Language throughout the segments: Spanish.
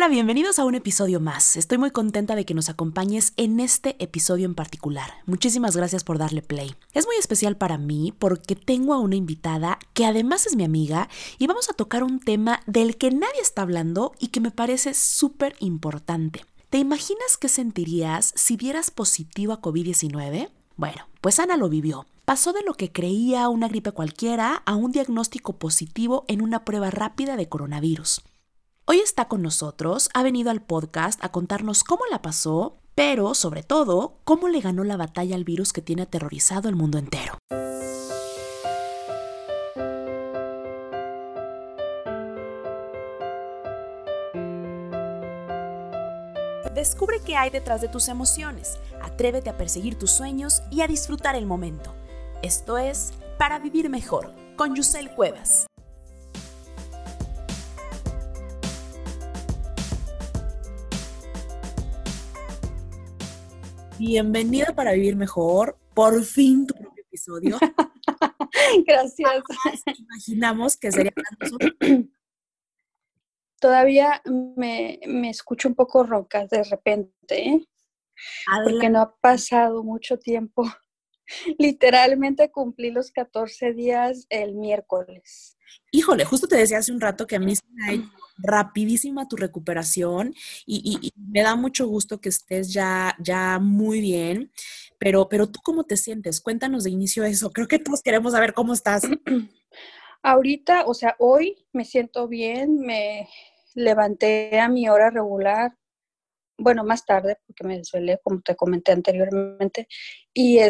bienvenidos a un episodio más. Estoy muy contenta de que nos acompañes en este episodio en particular. Muchísimas gracias por darle play. Es muy especial para mí porque tengo a una invitada que además es mi amiga y vamos a tocar un tema del que nadie está hablando y que me parece súper importante. ¿Te imaginas qué sentirías si dieras positivo a COVID-19? Bueno, pues Ana lo vivió. Pasó de lo que creía una gripe cualquiera a un diagnóstico positivo en una prueba rápida de coronavirus. Hoy está con nosotros, ha venido al podcast a contarnos cómo la pasó, pero sobre todo, cómo le ganó la batalla al virus que tiene aterrorizado el mundo entero. Descubre qué hay detrás de tus emociones, atrévete a perseguir tus sueños y a disfrutar el momento. Esto es Para Vivir Mejor, con Yusel Cuevas. Bienvenida Para Vivir Mejor, por fin tu propio episodio. Gracias. Imaginamos que sería nosotros. Todavía me escucho un poco ronca de repente, ¿eh? Porque no ha pasado mucho tiempo. Literalmente cumplí los 14 días el miércoles. Híjole, justo te decía hace un rato que a mí se me ha hecho rapidísima tu recuperación y me da mucho gusto que estés ya muy bien, pero ¿tú cómo te sientes? Cuéntanos de inicio eso. Creo que todos queremos saber cómo estás. Ahorita, o sea, hoy me siento bien, me levanté a mi hora regular, bueno, más tarde porque me desvelé, como te comenté anteriormente, y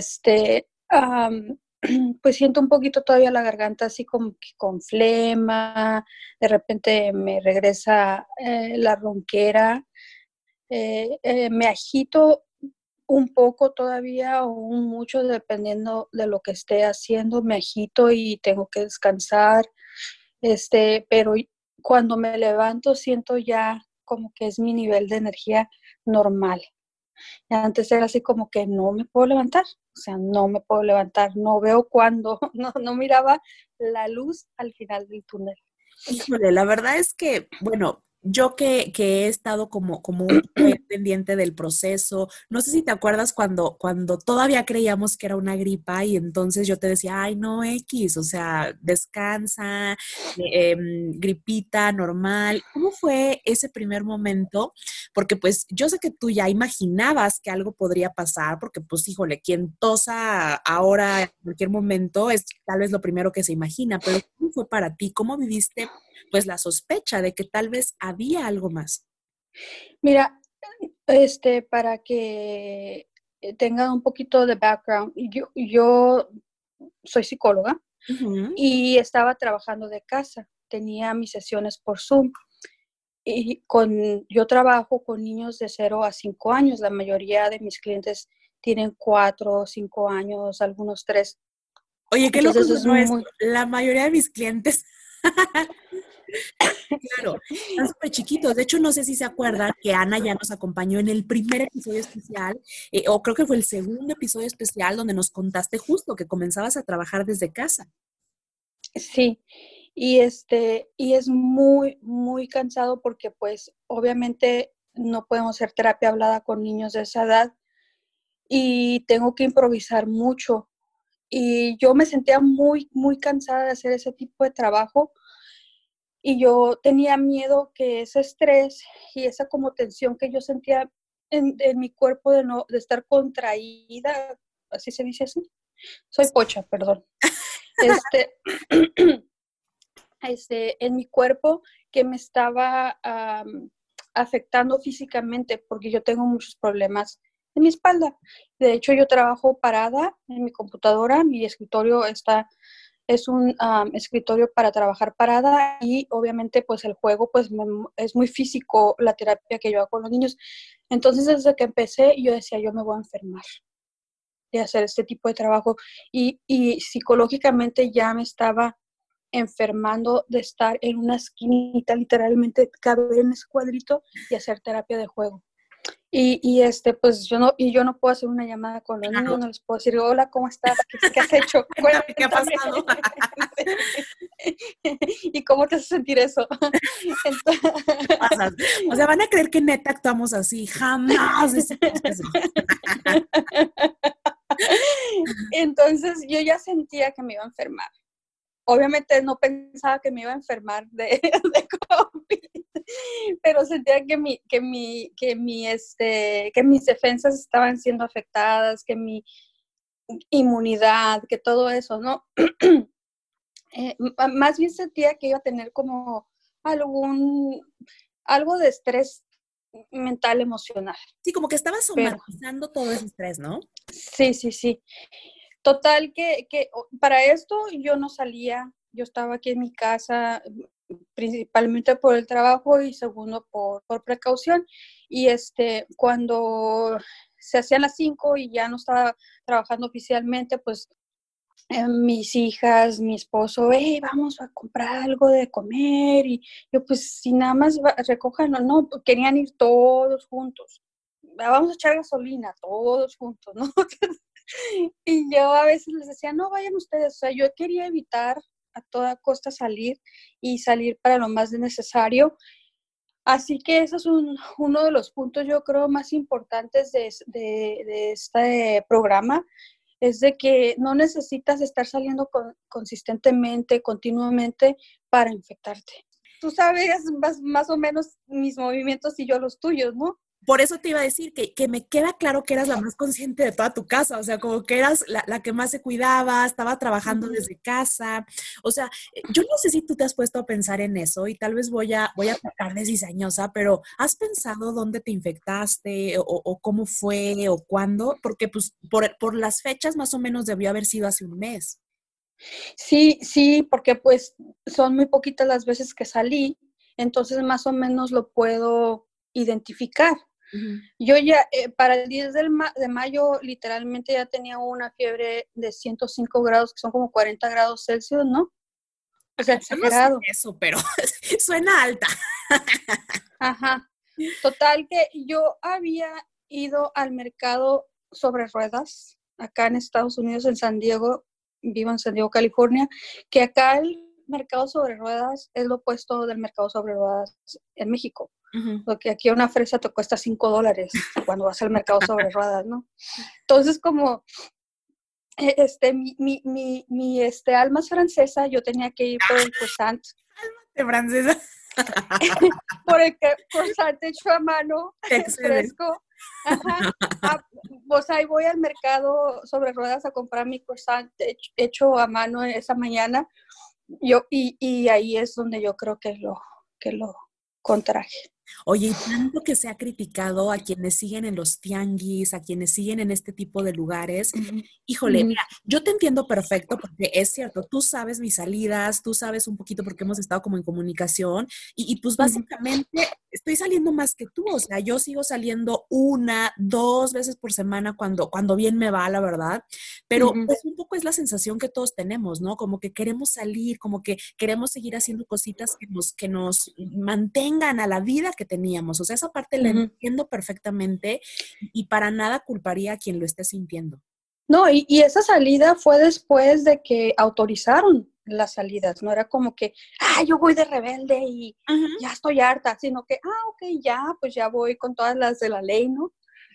pues siento un poquito todavía la garganta así como que con flema, de repente me regresa la ronquera, me agito un poco todavía o mucho dependiendo de lo que esté haciendo, me agito y tengo que descansar, pero cuando me levanto siento ya como que es mi nivel de energía normal. Antes era así como que no me puedo levantar, o sea, no me puedo levantar, no veo cuándo, no miraba la luz al final del túnel. Híjole, la verdad es que, bueno, yo que he estado como un poco ahí pendiente del proceso, no sé si te acuerdas cuando todavía creíamos que era una gripa y entonces yo te decía, ay, no, X, o sea, descansa, gripita, normal. ¿Cómo fue ese primer momento? Porque pues yo sé que tú ya imaginabas que algo podría pasar, porque pues, híjole, quien tosa ahora en cualquier momento es tal vez lo primero que se imagina, pero ¿cómo fue para ti? ¿Cómo viviste pues la sospecha de que tal vez había algo más? Mira, para que tengan un poquito de background, yo soy psicóloga Ujú. y estaba trabajando de casa, tenía mis sesiones por Zoom y yo trabajo con niños de 0 a 5 años, la mayoría de mis clientes tienen 4 o 5 años, algunos 3. Oye, qué loco Entonces es sonó esto. muy... La mayoría de mis clientes, claro, están súper chiquitos. De hecho, no sé si se acuerdan que Ana ya nos acompañó en el primer episodio especial, o creo que fue el segundo episodio especial donde nos contaste justo que comenzabas a trabajar desde casa. Sí, y es muy, muy cansado porque pues obviamente no podemos hacer terapia hablada con niños de esa edad y tengo que improvisar mucho. Y yo me sentía muy, muy cansada de hacer ese tipo de trabajo y yo tenía miedo que ese estrés y esa como tensión que yo sentía en mi cuerpo de estar contraída, así se dice así. Soy pocha, perdón. Este, en mi cuerpo que me estaba afectando físicamente porque yo tengo muchos problemas en mi espalda. De hecho, yo trabajo parada en mi computadora, mi escritorio es un escritorio para trabajar parada y obviamente pues el juego pues es muy físico la terapia que yo hago con los niños. Entonces desde que empecé yo decía yo me voy a enfermar de hacer este tipo de trabajo y psicológicamente ya me estaba enfermando de estar en una esquinita, literalmente caber en ese cuadrito y hacer terapia de juego. Pues yo no puedo hacer una llamada con los niños, no les puedo decir, hola, ¿cómo estás? ¿Qué has hecho? Cuéntame, ¿qué ha pasado? ¿Y cómo te hace sentir eso? Entonces, Pasas. O sea, van a creer que neta actuamos así, jamás decimos eso. entonces yo ya sentía que me iba a enfermar. Obviamente no pensaba que me iba a enfermar de COVID, pero sentía que mis defensas estaban siendo afectadas, que mi inmunidad, que todo eso, ¿no? Más bien sentía que iba a tener como algo de estrés mental, emocional. Sí, como que estabas Pero somatizando todo ese estrés, ¿no? sí. Total que para esto yo no salía, yo estaba aquí en mi casa, principalmente por el trabajo y segundo por precaución. Y cuando se hacían las 5 y ya no estaba trabajando oficialmente, pues mis hijas, mi esposo, vamos a comprar algo de comer. Y yo, pues, si nada más recojan, no, querían ir todos juntos. Vamos a echar gasolina, todos juntos, ¿no? Y yo a veces les decía, no, vayan ustedes. O sea, yo quería evitar a toda costa salir y salir para lo más necesario. Así que eso es uno de los puntos, yo creo, más importantes de este programa, es de que no necesitas estar saliendo consistentemente, continuamente para infectarte. Tú sabes más o menos mis movimientos y yo los tuyos, ¿no? Por eso te iba a decir que me queda claro que eras la más consciente de toda tu casa, o sea, como que eras la que más se cuidaba, estaba trabajando desde casa, o sea, yo no sé si tú te has puesto a pensar en eso y tal vez voy a tocar de cizañosa, pero ¿has pensado dónde te infectaste o cómo fue o cuándo? Porque pues por las fechas más o menos debió haber sido hace un mes. Sí, porque pues son muy poquitas las veces que salí, entonces más o menos lo puedo identificar. Uh-huh. Yo ya, para el 10 de mayo, literalmente ya tenía una fiebre de 105 grados, que son como 40 grados Celsius, ¿no? O sea, Yo no sé exagerado. eso, pero suena alta. Ajá. Total que yo había ido al mercado sobre ruedas, acá en Estados Unidos, en San Diego, vivo en San Diego, California, que acá el mercado sobre ruedas es lo opuesto del mercado sobre ruedas en México. Uh-huh. Porque aquí una fresa te cuesta $5 cuando vas al mercado sobre ruedas, ¿no? Entonces, como mi alma es francesa, yo tenía que ir por el croissant. De francesa. Por el croissant hecho a mano, fresco. Ajá. Pues ahí voy al mercado sobre ruedas a comprar mi croissant hecho a mano esa mañana. Y ahí es donde yo creo que lo contraje. Oye, y tanto que se ha criticado a quienes siguen en los tianguis, a quienes siguen en este tipo de lugares. Uh-huh. Híjole, mira, yo te entiendo perfecto porque es cierto, tú sabes mis salidas, tú sabes un poquito porque hemos estado como en comunicación y pues básicamente estoy saliendo más que tú, o sea, yo sigo saliendo 1, 2 veces por semana cuando bien me va, la verdad, pero pues un poco es la sensación que todos tenemos, ¿no? Como que queremos salir, como que queremos seguir haciendo cositas que nos mantengan a la vida que teníamos, o sea, esa parte la entiendo perfectamente y para nada culparía a quien lo esté sintiendo. No, y esa salida fue después de que autorizaron las salidas, no era como que, yo voy de rebelde y ya estoy harta, sino que, ok, pues ya voy con todas las de la ley, ¿no?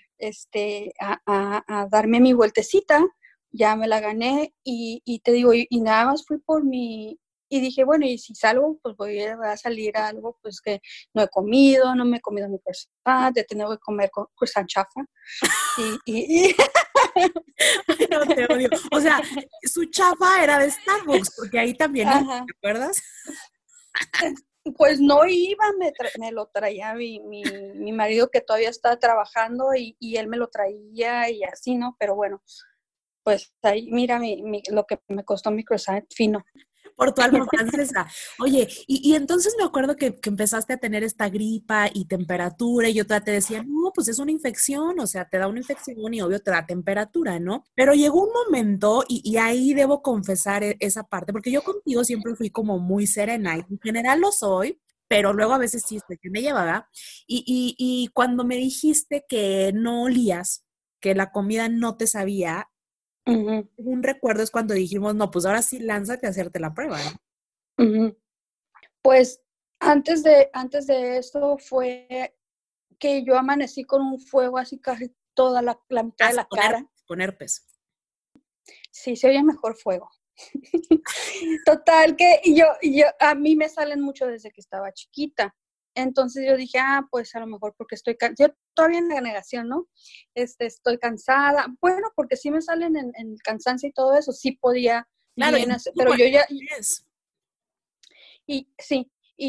A darme mi vueltecita, ya me la gané y te digo, y nada más fui por y dije, bueno, y si salgo, pues voy a salir a algo pues que no he comido, no me he comido mi croissant, ya tengo que comer croissant chafa. Y No te odio. O sea, su chafa era de Starbucks, porque ahí también iba, ¿te acuerdas? Pues no iba, me lo traía mi marido que todavía estaba trabajando y él me lo traía y así, ¿no? Pero bueno, pues ahí mira lo que me costó mi croissant fino. Por tu alma francesa. Oye, y entonces me acuerdo que empezaste a tener esta gripa y temperatura, y yo te decía, no, pues es una infección, o sea, te da una infección y obvio te da temperatura, ¿no? Pero llegó un momento, y ahí debo confesar esa parte, porque yo contigo siempre fui como muy serena, y en general lo soy, pero luego a veces sí es que me lleva, ¿verdad? Y cuando me dijiste que no olías, que la comida no te sabía, Ujú, un recuerdo es cuando dijimos, no, pues ahora sí lánzate a hacerte la prueba, ¿no? ujú. Pues antes de eso fue que yo amanecí con un fuego así casi toda la mitad de Ah, la cara. con herpes. Sí, se oye mejor fuego. Total que a mí me salen mucho desde que estaba chiquita. Entonces yo dije, pues a lo mejor porque yo todavía en la negación, ¿no? Estoy cansada. Bueno, porque sí me salen en cansancio y todo eso, sí podía Claro, bien incluso pero por yo ya, es. y sí,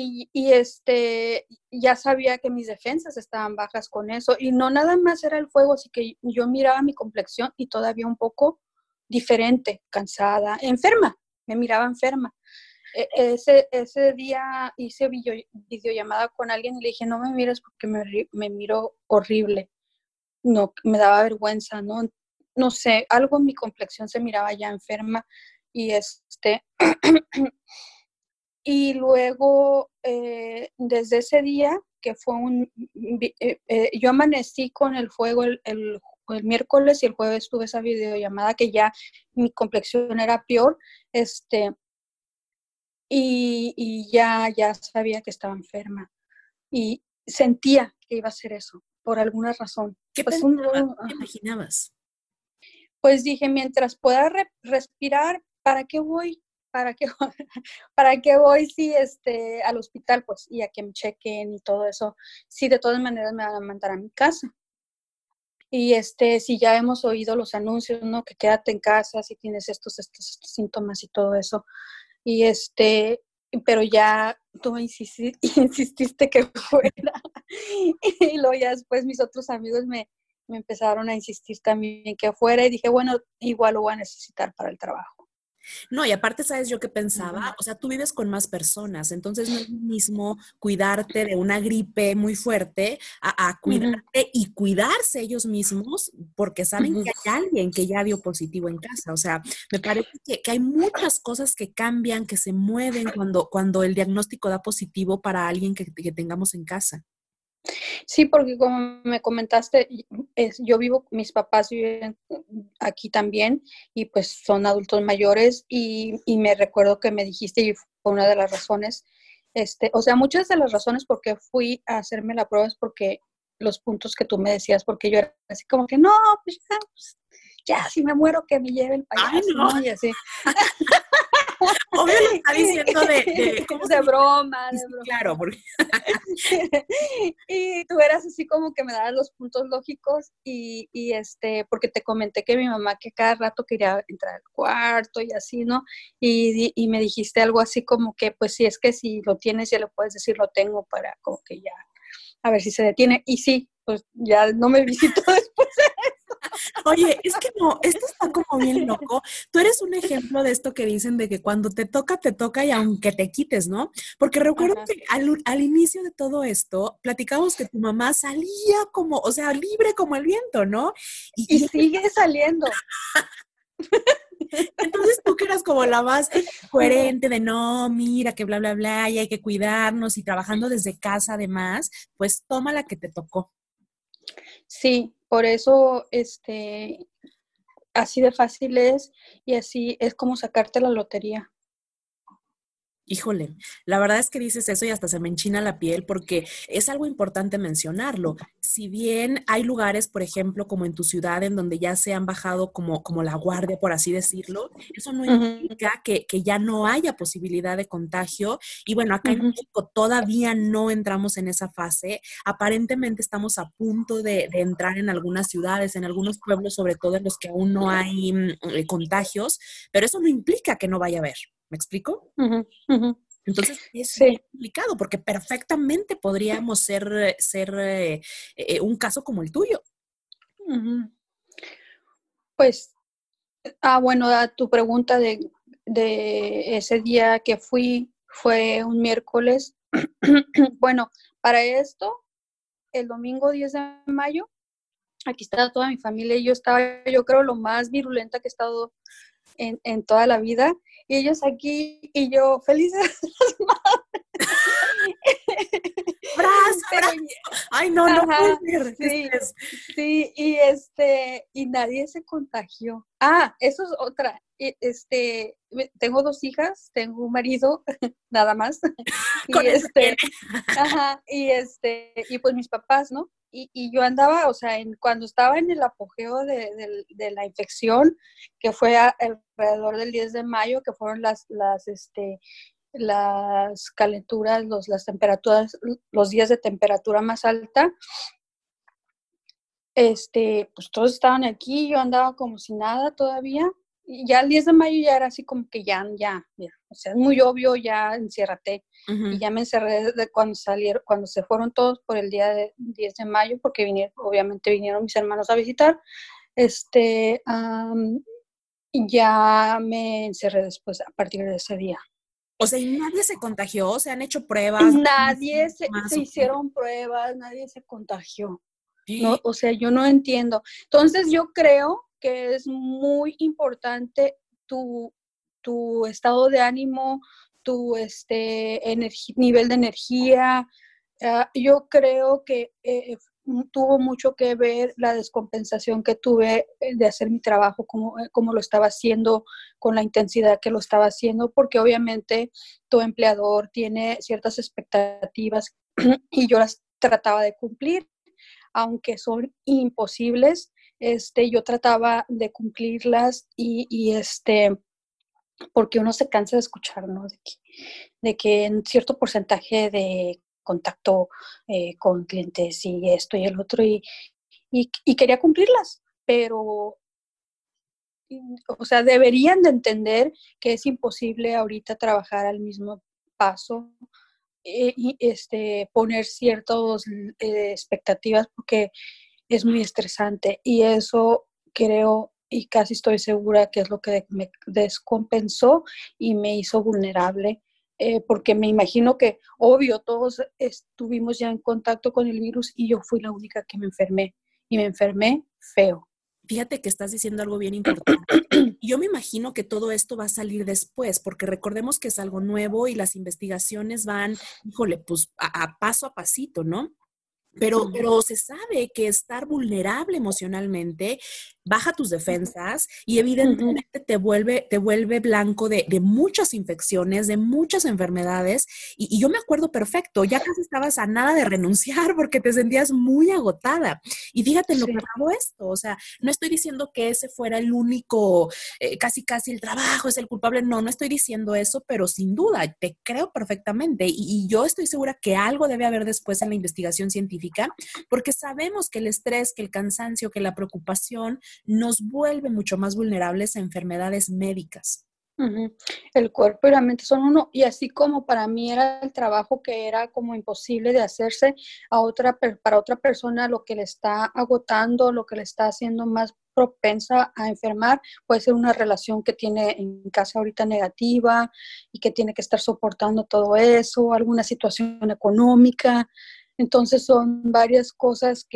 ya sabía que mis defensas estaban bajas con eso, y no nada más era el fuego, así que yo miraba mi complexión y todavía un poco diferente, cansada, enferma, me miraba enferma. Ese día hice videollamada con alguien y le dije, no me mires porque me miro horrible, no, me daba vergüenza, no sé, algo en mi complexión se miraba ya enferma, y y luego, desde ese día, que fue yo amanecí con el fuego el miércoles, y el jueves tuve esa videollamada que ya mi complexión era peor, y ya sabía que estaba enferma. Y sentía que iba a ser eso, por alguna razón. ¿Qué Pues, pensabas? ¿Qué imaginabas? pues dije, mientras pueda respirar, ¿para qué voy? ¿Para qué, para qué voy si al hospital, pues, y a que me chequen y todo eso? Si de todas maneras me van a mandar a mi casa. Y si ya hemos oído los anuncios, ¿no? Que quédate en casa si tienes estos síntomas y todo eso. Y pero ya tú me insististe que fuera. Y luego ya después mis otros amigos me empezaron a insistir también que fuera, y dije, bueno, igual lo voy a necesitar para el trabajo. No, y aparte, ¿sabes yo qué pensaba? Uh-huh. O sea, tú vives con más personas, entonces no es lo mismo cuidarte de una gripe muy fuerte a Uh-huh. cuidarte y cuidarse ellos mismos porque saben Uh-huh. que hay alguien que ya dio positivo en casa. O sea, me parece que hay muchas cosas que cambian, que se mueven cuando el diagnóstico da positivo para alguien que tengamos en casa. Sí, porque como me comentaste, yo vivo, mis papás viven aquí también, y pues son adultos mayores, y me recuerdo que me dijiste, y fue una de las razones, o sea, muchas de las razones por qué fui a hacerme la prueba es porque los puntos que tú me decías, porque yo era así como que, no, pues, ya, si me muero que me lleve el Ay, payaso, no. ¿no? Y así. Obvio lo está diciendo ¿cómo se De dice? broma, Sí, de sí, broma. claro, porque Y tú eras así como que me dabas los puntos lógicos, porque te comenté que mi mamá que cada rato quería entrar al cuarto y así, ¿no? Y me dijiste algo así como que, pues si es que si lo tienes, ya le puedes decir, lo tengo, para como que ya, a ver si se detiene. Y sí, pues ya no me visitó después. oye, es que no, esto está como bien loco. Tú eres un ejemplo de esto que dicen de que cuando te toca y aunque te quites, ¿no? Porque recuerdo Ajá. que al inicio de todo esto, platicamos que tu mamá salía como, o sea, libre como el viento, ¿no? Y Y sigue saliendo. entonces tú que eras como la más coherente de no, mira, que bla, bla, bla, y hay que cuidarnos y trabajando desde casa además, pues toma la que te tocó. Sí, por eso, así de fácil es, y así es como sacarte la lotería. Híjole, la verdad es que dices eso y hasta se me enchina la piel porque es algo importante mencionarlo. Si bien hay lugares, por ejemplo, como en tu ciudad, en donde ya se han bajado como la guardia, por así decirlo, eso no Uh-huh. implica que ya no haya posibilidad de contagio. Y bueno, acá en Uh-huh. México todavía no entramos en esa fase. Aparentemente estamos a punto de entrar en algunas ciudades, en algunos pueblos, sobre todo en los que aún no hay contagios, pero eso no implica que no vaya a haber. ¿Me explico? Uh-huh. Uh-huh. Entonces es bien Sí. complicado porque perfectamente podríamos ser un caso como el tuyo. Uh-huh. Pues, bueno, a tu pregunta de ese día que fue un miércoles. Bueno, para esto, el domingo 10 de mayo, aquí estaba toda mi familia, y yo estaba, yo creo, lo más virulenta que he estado en toda la vida, y ellos aquí, y yo felices. ¡Abrazo, Pero, abrazo! Ay, no, no ajá, puede ser. sí, Estrés. sí, y nadie se contagió. Eso es otra. Tengo 2 hijas, tengo un marido, nada más, Con y eso tiene. y pues mis papás, ¿no? Y yo andaba, o sea, cuando estaba en el apogeo de la infección, que fue alrededor del 10 de mayo, que fueron las calenturas, las temperaturas, los días de temperatura más alta, pues todos estaban aquí, yo andaba como si nada todavía. Y ya el 10 de mayo ya era así como que ya, mira, o sea, es muy obvio, ya enciérrate. Y ya me encerré cuando se fueron todos por el día de 10 de mayo, porque obviamente vinieron mis hermanos a visitar. Y ya me encerré después, a partir de ese día. O sea, ¿y nadie se contagió? ¿Se han hecho pruebas? Nadie ¿Más se o qué? hicieron pruebas, nadie se contagió. No, Sí. o sea, yo no entiendo. Entonces, yo creo que es muy importante tu, tu estado de ánimo, tu nivel de energía. Yo creo que tuvo mucho que ver la descompensación que tuve de hacer mi trabajo como lo estaba haciendo, con la intensidad que lo estaba haciendo, porque obviamente tu empleador tiene ciertas expectativas y yo las trataba de cumplir, aunque son imposibles. Yo trataba de cumplirlas porque uno se cansa de escuchar, ¿no? De que en cierto porcentaje de contacto con clientes y esto y el otro, y quería cumplirlas, pero, o sea, deberían de entender que es imposible ahorita trabajar al mismo paso, y poner ciertas expectativas, porque es muy estresante, y eso creo y casi estoy segura que es lo que me descompensó y me hizo vulnerable, porque me imagino que, obvio, todos estuvimos ya en contacto con el virus y yo fui la única que me enfermé, y me enfermé feo. Fíjate que estás diciendo algo bien importante. Y yo me imagino que todo esto va a salir después, porque recordemos que es algo nuevo y las investigaciones van, híjole, pues a paso a pasito, ¿no? Pero se sabe que estar vulnerable emocionalmente baja tus defensas y Uh-huh. evidentemente te vuelve blanco de muchas infecciones, de muchas enfermedades. Y yo me acuerdo perfecto, ya casi estabas a nada de renunciar porque te sentías muy agotada. Y fíjate lo que Sí. acabó esto, o sea, no estoy diciendo que ese fuera el único, casi el trabajo es el culpable, no estoy diciendo eso, pero sin duda, te creo perfectamente. Y yo estoy segura que algo debe haber después en la investigación científica, porque sabemos que el estrés, que el cansancio, que la preocupación nos vuelve mucho más vulnerables a enfermedades médicas. Uh-huh. El cuerpo y la mente son uno, y así como para mí era el trabajo que era como imposible de hacerse, para otra persona lo que le está agotando, lo que le está haciendo más propensa a enfermar, puede ser una relación que tiene en casa ahorita negativa y que tiene que estar soportando todo eso, alguna situación económica. Entonces son varias cosas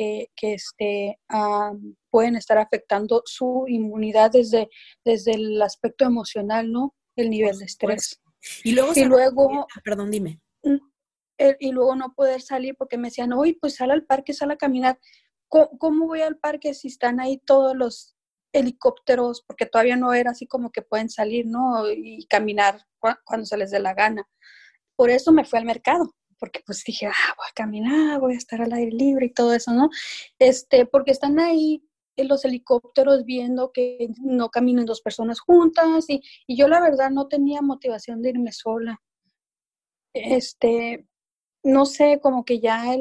que pueden estar afectando su inmunidad desde el aspecto emocional, ¿no? El Por nivel de supuesto. estrés. Y luego Y sabes, luego, perdón, dime. y luego no poder salir porque me decían, oye, pues sal al parque, sal a caminar. ¿Cómo voy al parque si están ahí todos los helicópteros? Porque todavía no era así como que pueden salir, ¿no? Y caminar cuando se les dé la gana. Por eso me fui al mercado, porque pues dije, voy a caminar, voy a estar al aire libre y todo eso, ¿no? Porque están ahí en los helicópteros viendo que no caminen 2 personas juntas, y yo la verdad no tenía motivación de irme sola. No sé, como que ya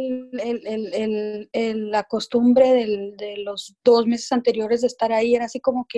la costumbre de los 2 meses anteriores de estar ahí era así como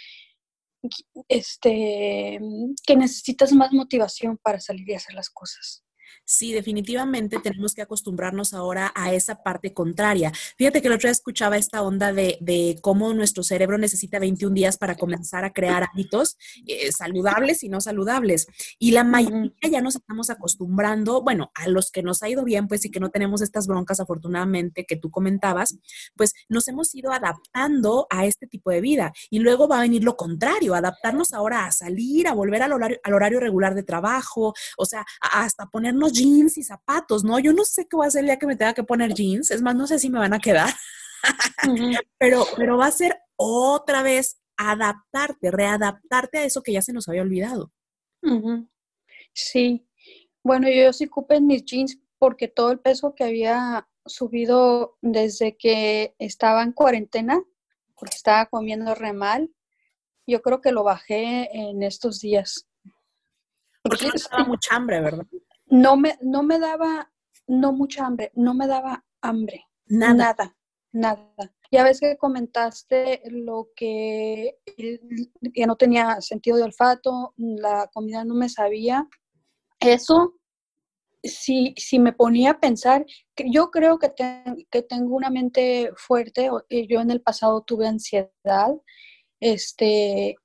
que necesitas más motivación para salir y hacer las cosas. Sí, definitivamente tenemos que acostumbrarnos ahora a esa parte contraria. Fíjate que el otro día escuchaba esta onda de cómo nuestro cerebro necesita 21 días para comenzar a crear hábitos saludables y no saludables. Y la mayoría Uh-huh. ya nos estamos acostumbrando, bueno, a los que nos ha ido bien, pues, y que no tenemos estas broncas, afortunadamente, que tú comentabas, pues nos hemos ido adaptando a este tipo de vida. Y luego va a venir lo contrario, adaptarnos ahora a salir, a volver al horario regular de trabajo, o sea, hasta ponernos unos jeans y zapatos, ¿no? Yo no sé qué voy a hacer el día que me tenga que poner jeans, es más, no sé si me van a quedar, Ujú, pero va a ser otra vez adaptarte, readaptarte a eso que ya se nos había olvidado. ujú. Sí, bueno, yo sí ocupé mis jeans porque todo el peso que había subido desde que estaba en cuarentena, porque estaba comiendo re mal, yo creo que lo bajé en estos días. Porque Porque no te daba mucha hambre, ¿verdad? no me daba, no mucha hambre, no me daba hambre, Nada. nada, nada. Ya ves que comentaste lo que no tenía sentido de olfato, la comida no me sabía. Eso, si me ponía a pensar, que yo creo que tengo una mente fuerte, yo en el pasado tuve ansiedad, este,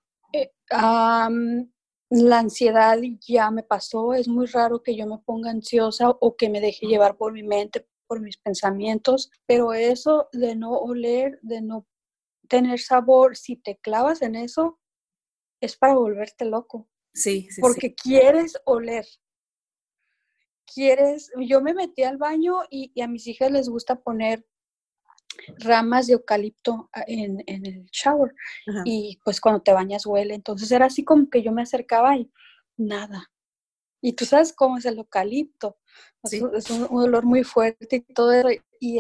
la ansiedad ya me pasó, es muy raro que yo me ponga ansiosa o que me deje llevar por mi mente, por mis pensamientos, pero eso de no oler, de no tener sabor, si te clavas en eso, es para volverte loco, Sí, sí, sí. porque quieres oler, yo me metí al baño y a mis hijas les gusta poner ramas de eucalipto en el shower Ajá. y pues cuando te bañas huele, entonces era así como que yo me acercaba y nada. Y tú sabes cómo es el eucalipto, Sí. es un olor muy fuerte y todo eso,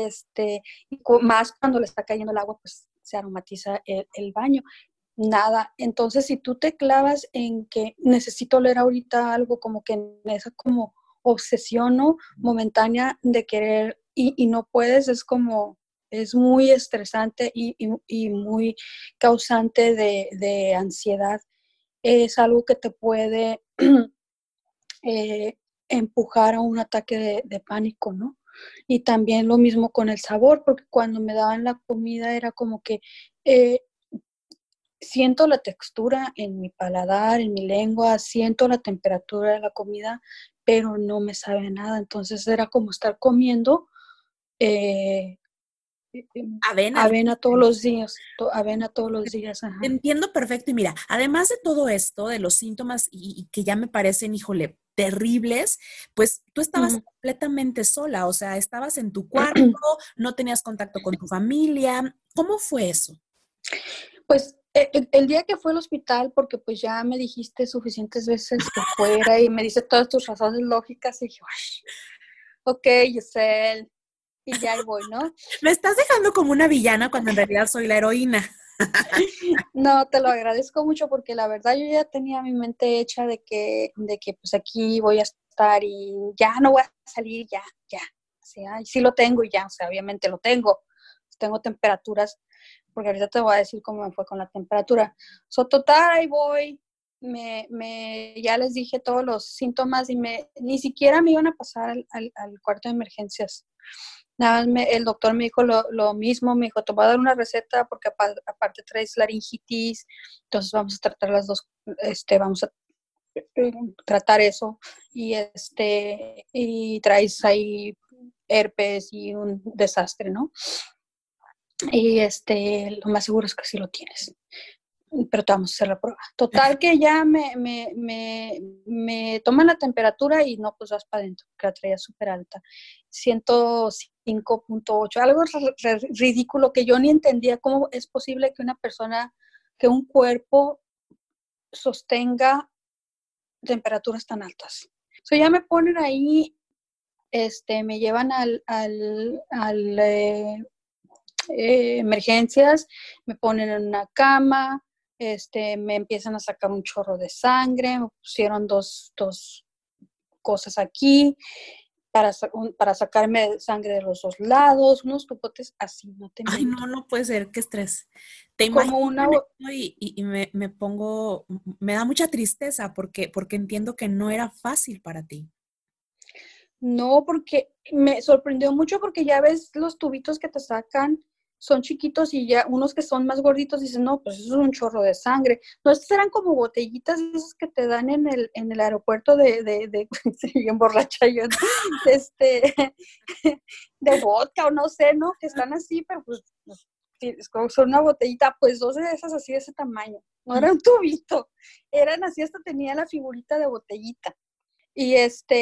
más cuando le está cayendo el agua, pues se aromatiza el baño. Nada, entonces si tú te clavas en que necesito oler ahorita algo, como que en esa como obsesión, ¿no? Momentánea de querer y no puedes, es muy estresante y muy causante de ansiedad. Es algo que te puede eh, empujar a un ataque de pánico, ¿no? Y también lo mismo con el sabor, porque cuando me daban la comida era como que eh, siento la textura en mi paladar, en mi lengua, siento la temperatura de la comida, pero no me sabe nada. Entonces era como estar comiendo eh, Avena, avena dijiste. todos los días, avena todos los días, Te ajá. entiendo perfecto. Y mira, además de todo esto, de los síntomas y que ya me parecen, híjole, terribles, pues tú estabas Ujú. completamente sola, o sea, estabas en tu cuarto, no tenías contacto con tu familia. ¿Cómo fue eso? Pues el día que fue al hospital, porque pues ya me dijiste suficientes veces que fuera y me dice todas tus razones lógicas y dije, "Uy, ok, Giselle, y ya ahí voy, ¿no? Me estás dejando como una villana cuando en realidad soy la heroína. No, te lo agradezco mucho porque la verdad yo ya tenía mi mente hecha de que pues aquí voy a estar y ya no voy a salir, ya. O sea, sí lo tengo y ya, o sea, obviamente lo tengo. Tengo temperaturas, porque ahorita te voy a decir cómo me fue con la temperatura. Total, ahí voy. Ya les dije todos los síntomas y ni siquiera me iban a pasar al cuarto de emergencias. Nada más el doctor me dijo lo mismo, me dijo, te voy a dar una receta porque aparte traes laringitis, entonces vamos a tratar las dos, vamos a tratar eso y traes ahí herpes y un desastre, ¿no? Y lo más seguro es que sí lo tienes, pero te vamos a hacer la prueba. Total que ya me toman la temperatura y no, pues vas para adentro, que la traía súper alta. 105.8, algo ridículo que yo ni entendía cómo es posible que una persona, que un cuerpo sostenga temperaturas tan altas. Ya me ponen ahí, me llevan al emergencias, me ponen en una cama, me empiezan a sacar un chorro de sangre, me pusieron dos cosas aquí para sacarme sangre de los dos lados, unos popotes así, no te Ay, miento. no, no puede ser, qué estrés. Te Como imagino una, en esto y me pongo, me da mucha tristeza porque entiendo que no era fácil para ti. no, porque me sorprendió mucho porque ya ves los tubitos que te sacan son chiquitos y ya unos que son más gorditos dicen, no, pues eso es un chorro de sangre. No, estos eran como botellitas esas que te dan en el aeropuerto sí, bien borracha yo, este, de vodka o no sé, ¿no? Que están así, pero pues sí, son una botellita, pues 12 de esas así de ese tamaño. No era un tubito, eran así, hasta tenía la figurita de botellita. Y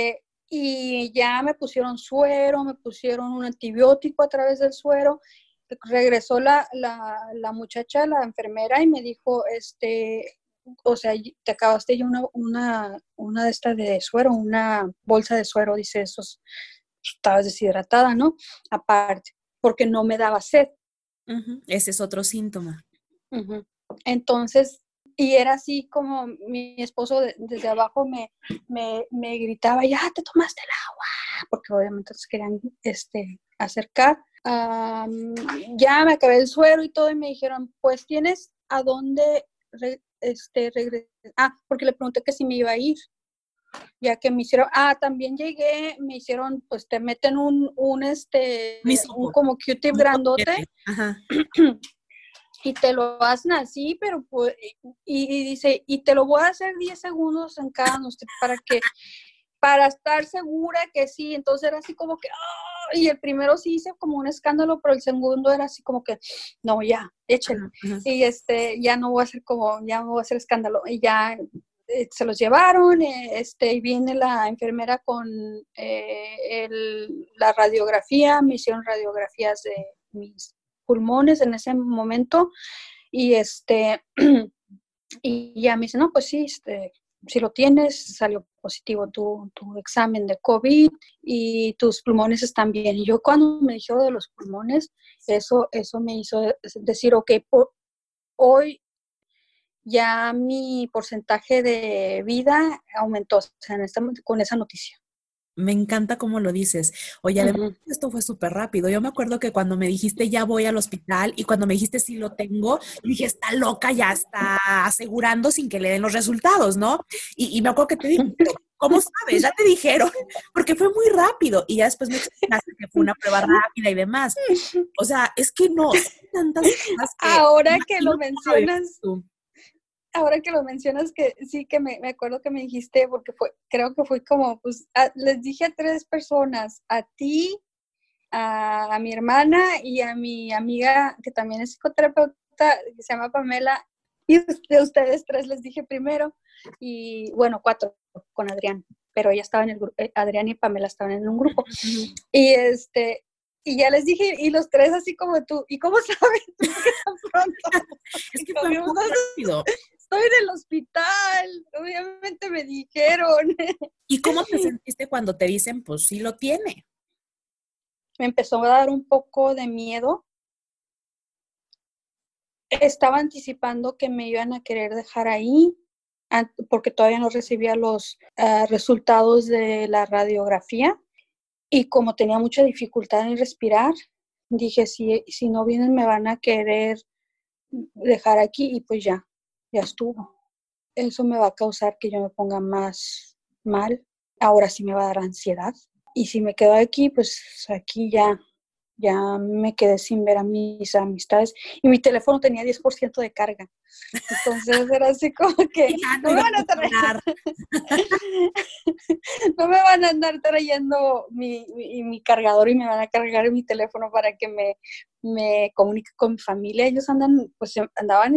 y ya me pusieron suero, me pusieron un antibiótico a través del suero. Regresó la muchacha, la enfermera, y me dijo, o sea, te acabaste ya una de estas de suero, una bolsa de suero, dice, eso, estabas deshidratada, ¿no? Aparte, porque no me daba sed. Uh-huh. Ese es otro síntoma. Uh-huh. Entonces, y era así como mi esposo desde abajo me gritaba, ya te tomaste el agua, porque obviamente se querían acercar. Ya me acabé el suero y todo, y me dijeron, pues tienes a dónde regresar. Porque le pregunté que si me iba a ir, ya que me hicieron, también llegué, me hicieron, pues te meten un como Q-tip grandote. Ajá. Y te lo hacen así, pero pues, y dice, y te lo voy a hacer 10 segundos en cada para estar segura que sí. Entonces era así como que, y el primero sí hice como un escándalo, pero el segundo era así como que, no, ya, échelo. Uh-huh. Y ya no voy a hacer ya no voy a hacer escándalo. Y ya se los llevaron, y viene la enfermera con la radiografía, me hicieron radiografías de mis pulmones en ese momento, y y ya me dice, no, pues sí, si lo tienes, salió positivo tu examen de COVID y tus pulmones están bien. Y yo cuando me dijeron de los pulmones, eso me hizo decir, ok, hoy ya mi porcentaje de vida aumentó, o sea, con esa noticia. Me encanta cómo lo dices. Oye, además, esto fue súper rápido. Yo me acuerdo que cuando me dijiste ya voy al hospital y cuando me dijiste sí lo tengo, dije, está loca, ya está asegurando sin que le den los resultados, ¿no? Y me acuerdo que te dije, ¿cómo sabes? Ya te dijeron, porque fue muy rápido. Y ya después me explicaste que fue una prueba rápida y demás. O sea, es que no, son tantas cosas que... Ahora que lo mencionas, que sí, que me acuerdo que me dijiste, porque creo que fue como, pues, les dije a 3 personas, a ti, a mi hermana y a mi amiga, que también es psicoterapeuta, que se llama Pamela, y de ustedes 3 les dije primero, y bueno, 4 con Adrián, pero ella estaba en el grupo, Adrián y Pamela estaban en un grupo, y y ya les dije, y los 3 así como tú, ¿y cómo sabes que tan pronto? Es que fue muy rápido. Estoy en el hospital, obviamente me dijeron. ¿Y cómo te sentiste cuando te dicen, pues sí lo tiene? Me empezó a dar un poco de miedo. Estaba anticipando que me iban a querer dejar ahí, porque todavía no recibía los resultados de la radiografía. Y como tenía mucha dificultad en respirar, dije, si no vienen me van a querer dejar aquí, y pues ya estuvo. Eso me va a causar que yo me ponga más mal. Ahora sí me va a dar ansiedad. Y si me quedo aquí, pues aquí ya me quedé sin ver a mis amistades. Y mi teléfono tenía 10% de carga. Entonces era así como que no me van a andar trayendo mi cargador y me van a cargar mi teléfono para que me comunique con mi familia. Ellos andaban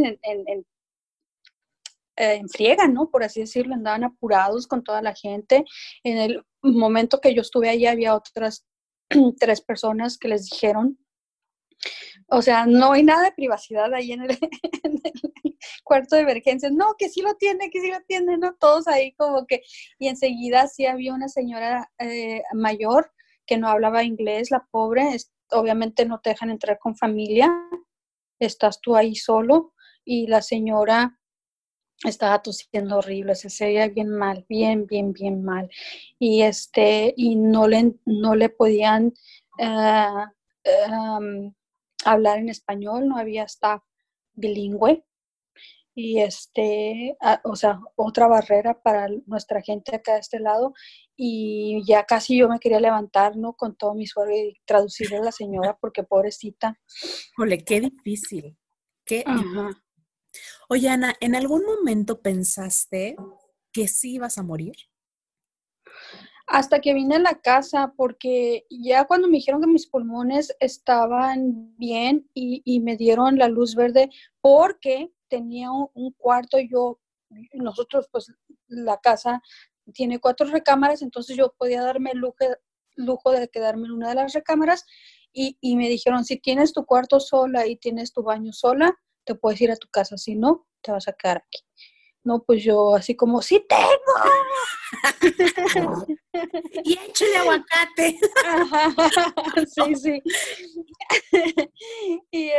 en friega, ¿no? Por así decirlo, andaban apurados con toda la gente. En el momento que yo estuve allí había otras 3 personas que les dijeron, o sea, no hay nada de privacidad ahí en el cuarto de emergencias, no, que sí lo tiene, ¿no? Todos ahí como que, y enseguida sí había una señora mayor que no hablaba inglés, la pobre, obviamente no te dejan entrar con familia, estás tú ahí solo, y la señora estaba tosiendo horrible, se veía bien mal, bien mal, y y no le podían hablar en español, no había staff bilingüe, y o sea, otra barrera para nuestra gente acá de este lado, y ya casi yo me quería levantar, ¿no? Con todo mi suero y traducirle a la señora, porque pobrecita. Jole, qué difícil, qué difícil. Oye, Ana, ¿en algún momento pensaste que sí ibas a morir? Hasta que vine a la casa, porque ya cuando me dijeron que mis pulmones estaban bien y me dieron la luz verde, porque tenía un cuarto, nosotros pues la casa tiene 4 recámaras, entonces yo podía darme el lujo de quedarme en una de las recámaras y me dijeron, si tienes tu cuarto sola y tienes tu baño sola, te puedes ir a tu casa, si no, te vas a quedar aquí. No, pues yo así como, ¡sí tengo! Y échale aguacate. Ajá, sí, sí. y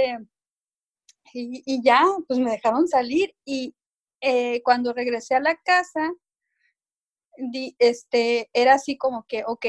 y ya, pues me dejaron salir y cuando regresé a la casa, era así como que, ok,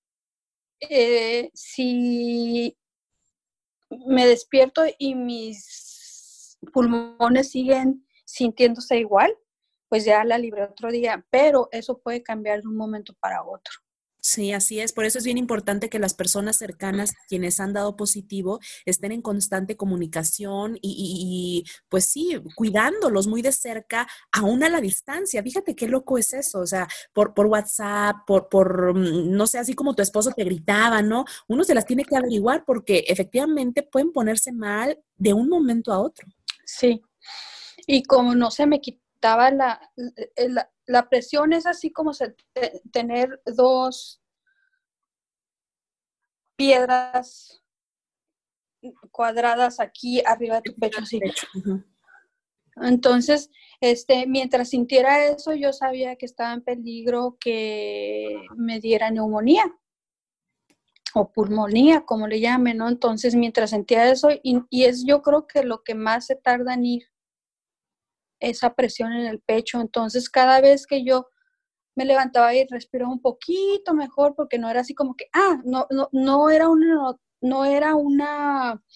si me despierto y mis pulmones siguen sintiéndose igual, pues ya la libré otro día, pero eso puede cambiar de un momento para otro. Sí, así es. Por eso es bien importante que las personas cercanas, quienes han dado positivo, estén en constante comunicación pues sí, cuidándolos muy de cerca, aún a la distancia. Fíjate qué loco es eso. O sea, por WhatsApp, no sé, así como tu esposo te gritaba, ¿no? Uno se las tiene que averiguar porque efectivamente pueden ponerse mal de un momento a otro. Sí. Y como no se me quitaba la presión, es así como tener 2 piedras cuadradas aquí arriba de tu pecho, así. Uh-huh. Entonces, mientras sintiera eso, yo sabía que estaba en peligro que me diera neumonía o pulmonía, como le llamen, ¿no? Entonces, mientras sentía eso, y es yo creo que lo que más se tarda en ir, esa presión en el pecho. Entonces, cada vez que yo me levantaba y respiraba un poquito mejor, porque no era así como que, no era una,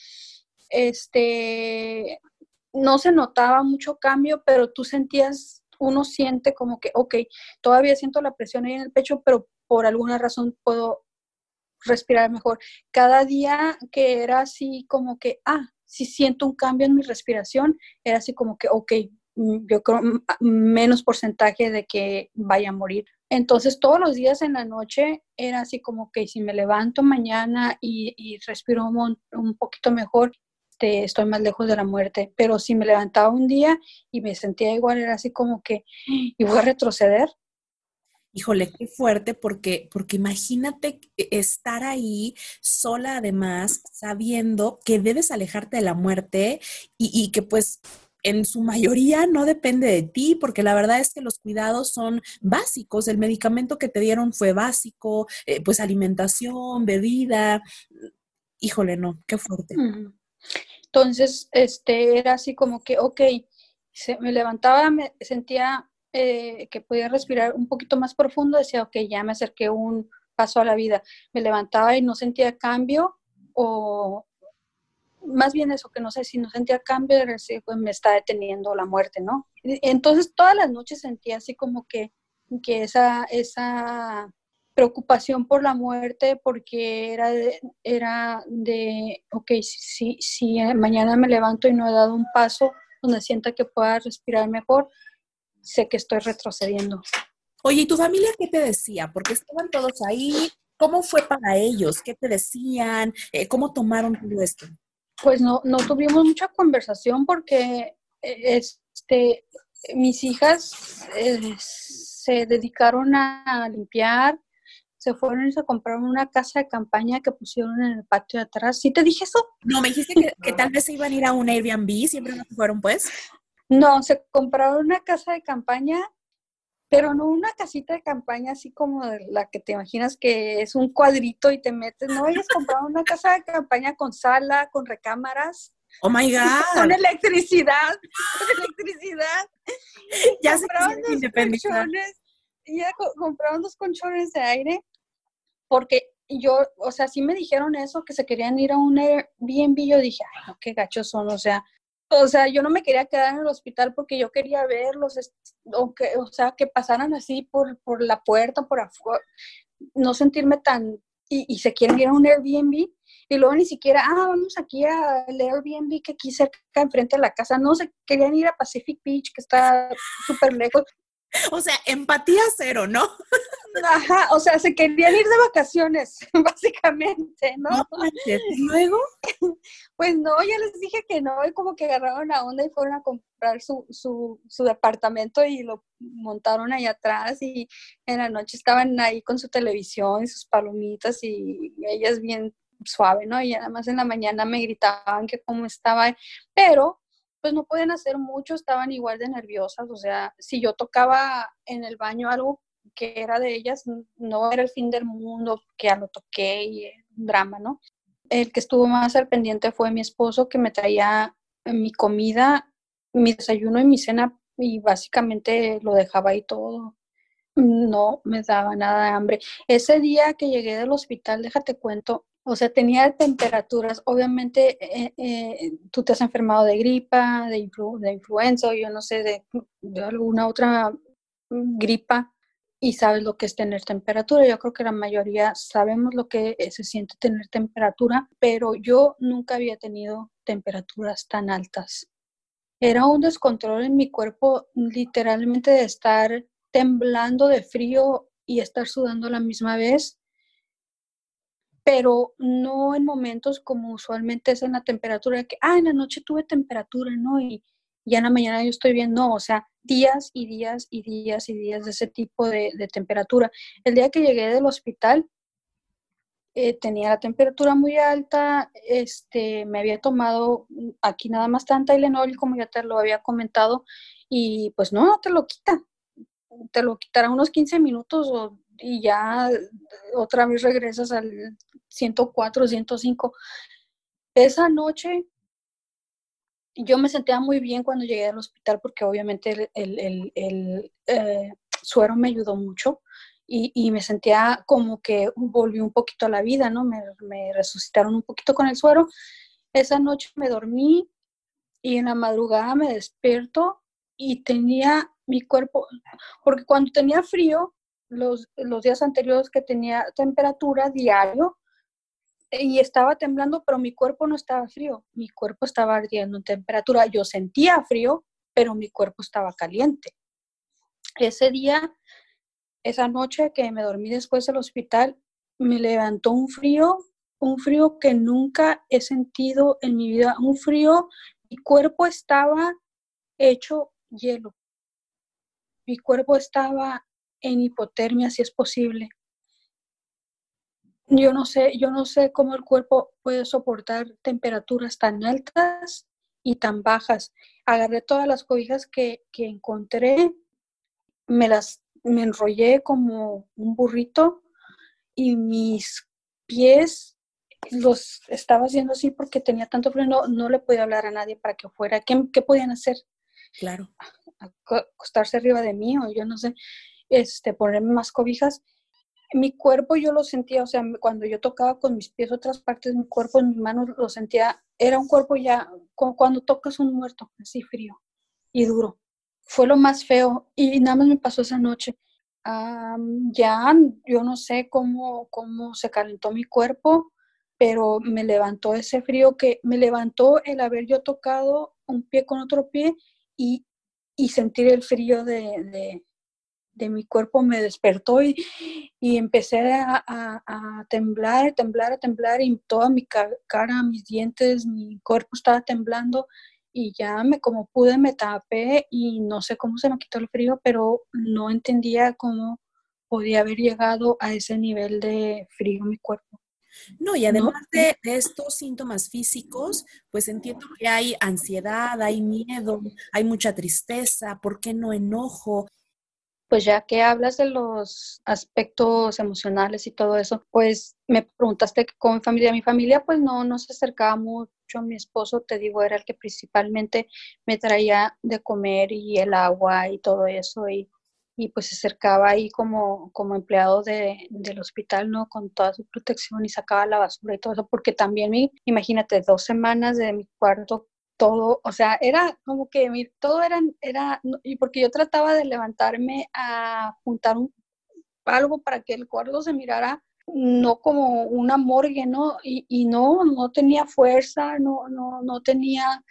no se notaba mucho cambio, pero tú uno siente como que, ok, todavía siento la presión ahí en el pecho, pero por alguna razón puedo respirar mejor. Cada día que era así como que, si siento un cambio en mi respiración, era así como que, ok, yo creo menos porcentaje de que vaya a morir. Entonces todos los días en la noche era así como que si me levanto mañana y respiro un poquito mejor, estoy más lejos de la muerte. Pero si me levantaba un día y me sentía igual, era así como que, ¿y voy a retroceder? Híjole, qué fuerte, porque imagínate estar ahí sola, además, sabiendo que debes alejarte de la muerte y que pues en su mayoría no depende de ti, porque la verdad es que los cuidados son básicos. El medicamento que te dieron fue básico, pues alimentación, bebida. Híjole, no, qué fuerte. Entonces, era así como que, ok, me levantaba, me sentía que podía respirar un poquito más profundo, decía, ok, ya me acerqué un paso a la vida. Me levantaba y no sentía cambio, o más bien eso, que no sé si no sentía cambio, pues me está deteniendo la muerte, ¿no? Entonces, todas las noches sentía así como que esa preocupación por la muerte, porque era de ok, si mañana me levanto y no he dado un paso donde sienta que pueda respirar mejor, sé que estoy retrocediendo. Oye, ¿y tu familia qué te decía? Porque estaban todos ahí. ¿Cómo fue para ellos? ¿Qué te decían? ¿Cómo tomaron todo esto? Pues no tuvimos mucha conversación porque mis hijas se dedicaron a limpiar, se fueron y se compraron una casa de campaña que pusieron en el patio de atrás. ¿Sí te dije eso? No, me dijiste que tal vez se iban a ir a un Airbnb, siempre no se fueron, pues. No, se compraron una casa de campaña, pero no una casita de campaña así como de la que te imaginas que es un cuadrito y te metes. No, ellas compraron una casa de campaña con sala, con recámaras. Oh my God. Con electricidad. Ya se Compraron quisieron independizar. compraron 2 colchones de aire, porque yo, o sea, sí me dijeron eso, que se querían ir a un Airbnb. Yo dije, ay, no, qué gachos son, o sea, yo no me quería quedar en el hospital porque yo quería verlos, o sea, que pasaran así por la puerta, por afuera, no sentirme tan, y se quieren ir a un Airbnb, y luego ni siquiera, vamos aquí al Airbnb que aquí cerca, enfrente de la casa, no, se querían ir a Pacific Beach, que está súper lejos. O sea, empatía cero, ¿no? Ajá, o sea, se querían ir de vacaciones, básicamente, ¿no? No manches. ¿Y luego? Pues no, ya les dije que no, y como que agarraron la onda y fueron a comprar su departamento y lo montaron ahí atrás y en la noche estaban ahí con su televisión y sus palomitas y ellas bien suave, ¿no? Y además en la mañana me gritaban que cómo estaba, pero pues no podían hacer mucho, estaban igual de nerviosas, o sea, si yo tocaba en el baño algo que era de ellas, no era el fin del mundo, que ya lo toqué y un drama, ¿no? El que estuvo más al pendiente fue mi esposo, que me traía mi comida, mi desayuno y mi cena, y básicamente lo dejaba ahí todo. No me daba nada de hambre. Ese día que llegué del hospital, déjate cuento, o sea, tenía temperaturas. Obviamente, tú te has enfermado de gripa, de influenza, o yo no sé, de alguna otra gripa, y sabes lo que es tener temperatura. Yo creo que la mayoría sabemos lo que se siente tener temperatura, pero yo nunca había tenido temperaturas tan altas. Era un descontrol en mi cuerpo, literalmente, de estar temblando de frío y estar sudando a la misma vez, pero no en momentos como usualmente es en la temperatura, de que, en la noche tuve temperatura, ¿no? Y ya en la mañana yo estoy bien, no, o sea, días y días y días y días de ese tipo de temperatura. El día que llegué del hospital, tenía la temperatura muy alta, me había tomado aquí nada más tanta Tylenol, como ya te lo había comentado, y pues no te lo quita, te lo quitará unos 15 minutos y ya otra vez regresas al 104, 105. Esa noche yo me sentía muy bien cuando llegué al hospital porque obviamente el suero me ayudó mucho y me sentía como que volví un poquito a la vida, ¿no? Me resucitaron un poquito con el suero. Esa noche me dormí y en la madrugada me despierto y tenía mi cuerpo, porque cuando tenía frío, los días anteriores que tenía temperatura diario, y estaba temblando, pero mi cuerpo no estaba frío, mi cuerpo estaba ardiendo en temperatura. Yo sentía frío, pero mi cuerpo estaba caliente. Ese día, esa noche que me dormí después del hospital, me levantó un frío que nunca he sentido en mi vida, un frío, mi cuerpo estaba hecho hielo, mi cuerpo estaba en hipotermia, si es posible. Yo no sé cómo el cuerpo puede soportar temperaturas tan altas y tan bajas. Agarré todas las cobijas que encontré, me enrollé como un burrito y mis pies los estaba haciendo así porque tenía tanto frío, no le podía hablar a nadie para que fuera. ¿Qué podían hacer? Claro. Acostarse arriba de mí, o yo no sé, ponerme más cobijas. Mi cuerpo yo lo sentía, o sea, cuando yo tocaba con mis pies otras partes de mi cuerpo, en mis manos lo sentía, era un cuerpo ya, como cuando tocas un muerto, así frío y duro. Fue lo más feo y nada más me pasó esa noche. Ya yo no sé cómo se calentó mi cuerpo, pero me levantó ese frío, que me levantó el haber yo tocado un pie con otro pie y, y sentir el frío de mi cuerpo. Me despertó y empecé a temblar, a temblar, a temblar, y toda mi cara, mis dientes, mi cuerpo estaba temblando, y ya como pude me tapé y no sé cómo se me quitó el frío, pero no entendía cómo podía haber llegado a ese nivel de frío mi cuerpo. No, y No, además de estos síntomas físicos, pues entiendo que hay ansiedad, hay miedo, hay mucha tristeza, ¿por qué no enojo? pues ya que hablas de los aspectos emocionales y todo eso, pues me preguntaste que con mi familia pues no se acercaba mucho. Mi esposo, te digo, era el que principalmente me traía de comer y el agua y todo eso, y pues se acercaba ahí como empleado del hospital, ¿no? Con toda su protección, y sacaba la basura y todo eso, porque también, imagínate, 2 semanas de mi cuarto todo, o sea, era como que todo y porque yo trataba de levantarme a juntar algo para que el cuarto se mirara no como una morgue, ¿no? Y no tenía fuerza, no tenía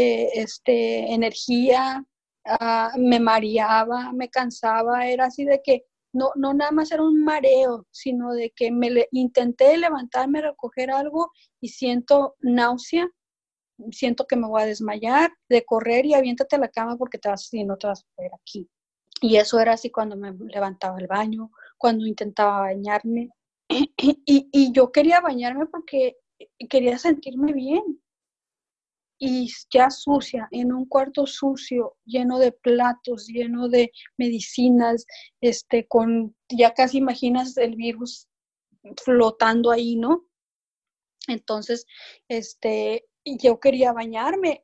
energía, me mareaba, me cansaba, era así de que no nada más era un mareo, sino de que intenté levantarme a recoger algo y siento náusea, siento que me voy a desmayar, de correr y aviéntate a la cama porque si no te vas a poner aquí. Y eso era así cuando me levantaba al baño, cuando intentaba bañarme. Y yo quería bañarme porque quería sentirme bien. Y ya sucia, en un cuarto sucio, lleno de platos, lleno de medicinas, ya casi imaginas el virus flotando ahí, ¿no? Entonces, yo quería bañarme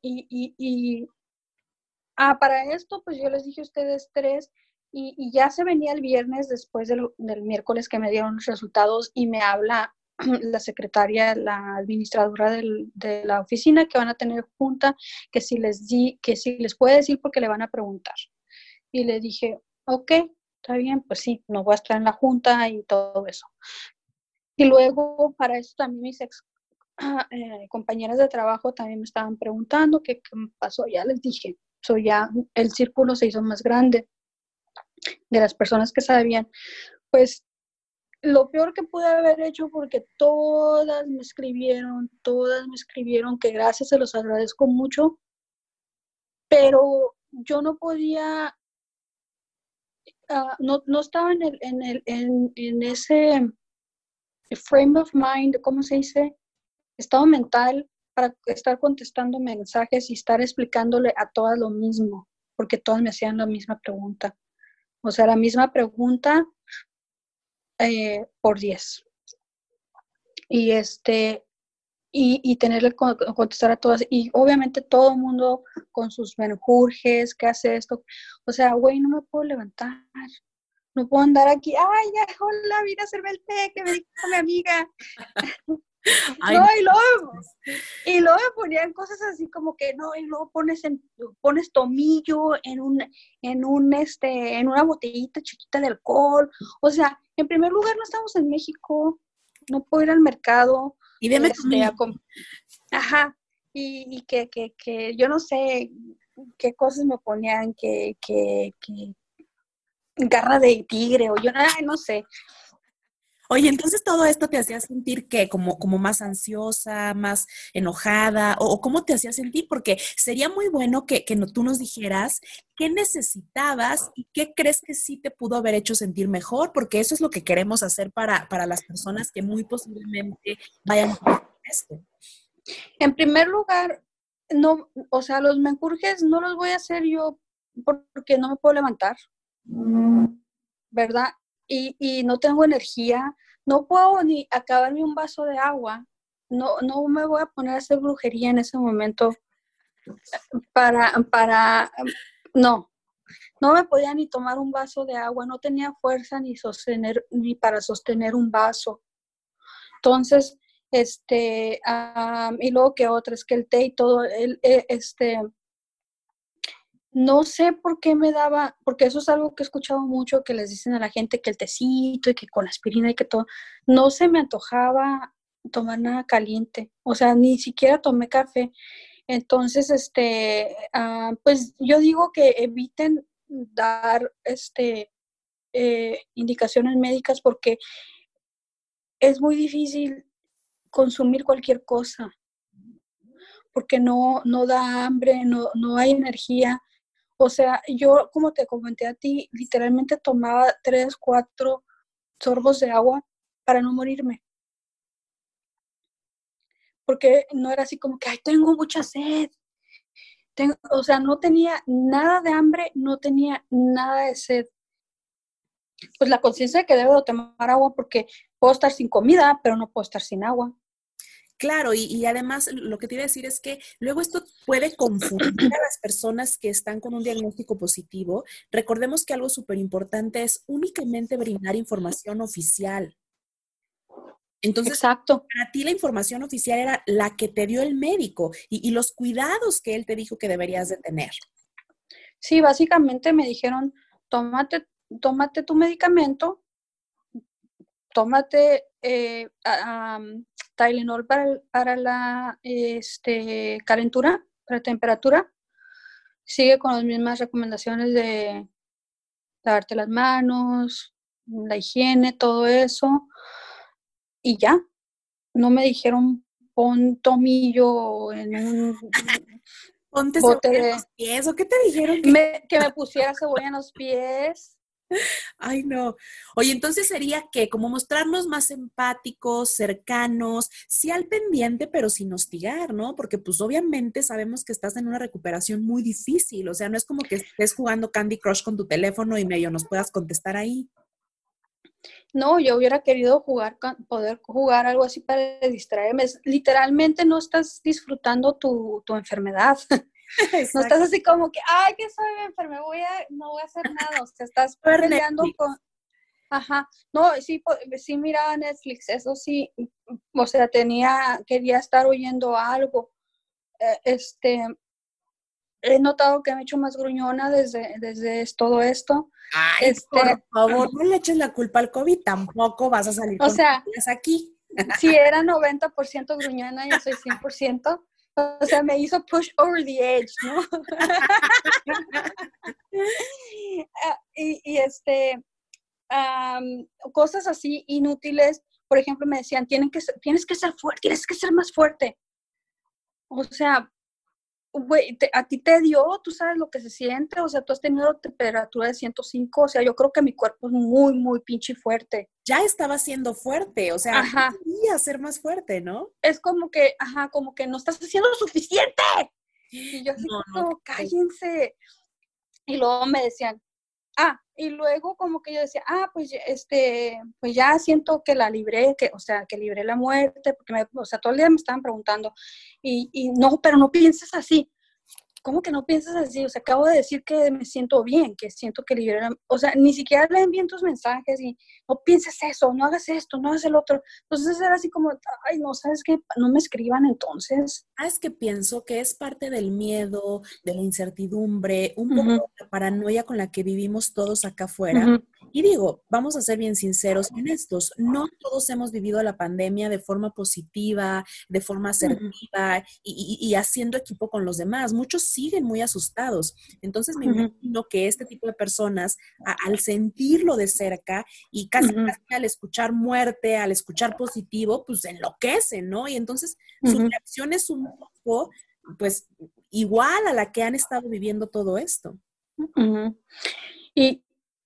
para esto, pues yo les dije a ustedes tres y ya se venía el viernes después del miércoles que me dieron los resultados y me habla la secretaria, la administradora de la oficina que van a tener junta, que que si les puede decir porque le van a preguntar. Y le dije, ok, está bien, pues sí, no voy a estar en la junta y todo eso. Y luego para eso también mis compañeras de trabajo también me estaban preguntando qué me pasó. Ya les dije, ya el círculo se hizo más grande de las personas que sabían. Pues lo peor que pude haber hecho, porque todas me escribieron, que gracias, se los agradezco mucho, pero yo no podía, no estaba en ese frame of mind, ¿cómo se dice? Estado mental para estar contestando mensajes y estar explicándole a todas lo mismo, porque todas me hacían la misma pregunta. O sea, la misma pregunta por 10. Y y tenerle que contestar a todas. Y obviamente todo el mundo con sus menjurjes, ¿qué hace esto? O sea, güey, no me puedo levantar. No puedo andar aquí, ay, ya, hola, vine a hacerme el té que me dijo mi amiga. Ay, No, no. y luego me ponían cosas así como que no, y luego pones tomillo en una botellita chiquita de alcohol. O sea, en primer lugar no estamos en México, no puedo ir al mercado, Y deme tomillo. ajá, y que yo no sé qué cosas me ponían, que garra de tigre, o yo, ay, no sé. Oye, entonces todo esto te hacía sentir que como más ansiosa, más enojada, o cómo te hacía sentir, porque sería muy bueno que tú nos dijeras qué necesitabas y qué crees que sí te pudo haber hecho sentir mejor, porque eso es lo que queremos hacer para las personas que muy posiblemente vayan a hacer esto. En primer lugar, no, o sea, los menjurjes no los voy a hacer yo porque no me puedo levantar, ¿verdad? Y no tengo energía, no puedo ni acabarme un vaso de agua, no me voy a poner a hacer brujería en ese momento no, no me podía ni tomar un vaso de agua, no tenía fuerza ni para sostener un vaso. Entonces, y luego que otra, es que el té y todo, no sé por qué me daba, porque eso es algo que he escuchado mucho, que les dicen a la gente que el tecito y que con la aspirina y que todo, no se me antojaba tomar nada caliente, o sea, ni siquiera tomé café. Entonces, pues yo digo que eviten dar, indicaciones médicas porque es muy difícil consumir cualquier cosa, porque no da hambre, no hay energía. O sea, yo, como te comenté a ti, literalmente tomaba 3, 4 sorbos de agua para no morirme. Porque no era así como que, ay, tengo mucha sed. O sea, no tenía nada de hambre, no tenía nada de sed. Pues la conciencia de que debo tomar agua porque puedo estar sin comida, pero no puedo estar sin agua. Claro, y además lo que te iba a decir es que luego esto puede confundir a las personas que están con un diagnóstico positivo. Recordemos que algo súper importante es únicamente brindar información oficial. Entonces, Exacto. para ti la información oficial era la que te dio el médico y los cuidados que él te dijo que deberías de tener. Sí, básicamente me dijeron, tómate tu medicamento, tómate Tylenol para la calentura, para temperatura. Sigue con las mismas recomendaciones de lavarte las manos, la higiene, todo eso. Y ya, no me dijeron pon tomillo en un Ponte bote cebolla en de... los pies, ¿o qué te dijeron? que me pusiera cebolla en los pies. Ay, no. Oye, entonces sería que como mostrarnos más empáticos, cercanos, sí al pendiente, pero sin hostigar, ¿no? Porque pues obviamente sabemos que estás en una recuperación muy difícil, o sea, no es como que estés jugando Candy Crush con tu teléfono y medio nos puedas contestar ahí. No, yo hubiera querido poder jugar algo así para distraerme. Literalmente no estás disfrutando tu enfermedad. No estás Exacto. así como que, ay, que soy enferma, no voy a hacer nada. O sea, estás Ver peleando Netflix. con, ajá, no, sí, sí miraba Netflix, eso sí, o sea, quería estar oyendo algo. Este, he notado que me he hecho más gruñona desde todo esto. Ay, por Este, favor, no le eches la culpa al COVID, tampoco vas a salir o con sea, tonterías aquí. si era 90% gruñona, yo soy 100%. O sea, me hizo push over the edge, ¿no? Y cosas así inútiles. Por ejemplo, me decían, tienes que ser fuerte, tienes que ser más fuerte. O sea, güey, a ti te dio, tú sabes lo que se siente, o sea, tú has tenido temperatura de 105, o sea, yo creo que mi cuerpo es muy, muy pinche fuerte. Ya estaba siendo fuerte, o sea, no Ajá, quería ser más fuerte, ¿no? es como que, ajá, como que no estás haciendo lo suficiente. Y yo así No, no, como, cállense. Y luego me decían, y luego como que yo decía, pues pues ya siento que la libré, o sea, que libré la muerte, porque o sea, todo el día me estaban preguntando, y no, pero no pienses así. ¿Cómo que no piensas así? O sea, acabo de decir que me siento bien, que siento que libré o sea, ni siquiera leen bien tus mensajes y no pienses eso, no hagas esto, no hagas el otro. Entonces era así como, ay, no, ¿sabes qué? No me escriban entonces. Es que pienso que es parte del miedo, de la incertidumbre, un poco Uh-huh, de la paranoia con la que vivimos todos acá afuera. uh-huh, Y digo, vamos a ser bien sinceros y honestos, no todos hemos vivido la pandemia de forma positiva, de forma uh-huh, asertiva y haciendo equipo con los demás. Muchos siguen muy asustados. Entonces me uh-huh, imagino que este tipo de personas, al sentirlo de cerca y casi, uh-huh, casi al escuchar muerte, al escuchar positivo, pues enloquecen, ¿no? Y entonces su uh-huh, reacción es un poco, pues, igual a la que han estado viviendo todo esto. uh-huh. Y,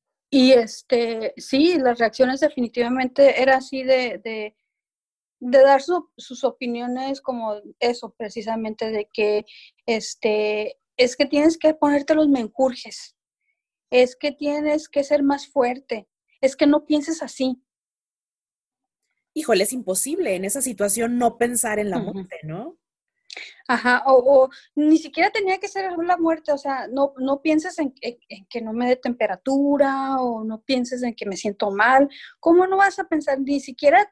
sí, las reacciones definitivamente era así de dar sus opiniones como eso, precisamente, de que es que tienes que ponerte los menjurjes, es que tienes que ser más fuerte, es que no pienses así. Híjole, es imposible en esa situación no pensar en la Uh-huh. muerte, ¿no? Ajá, o ni siquiera tenía que ser la muerte, o sea, no pienses en que no me dé temperatura o no pienses en que me siento mal. ¿Cómo no vas a pensar? Ni siquiera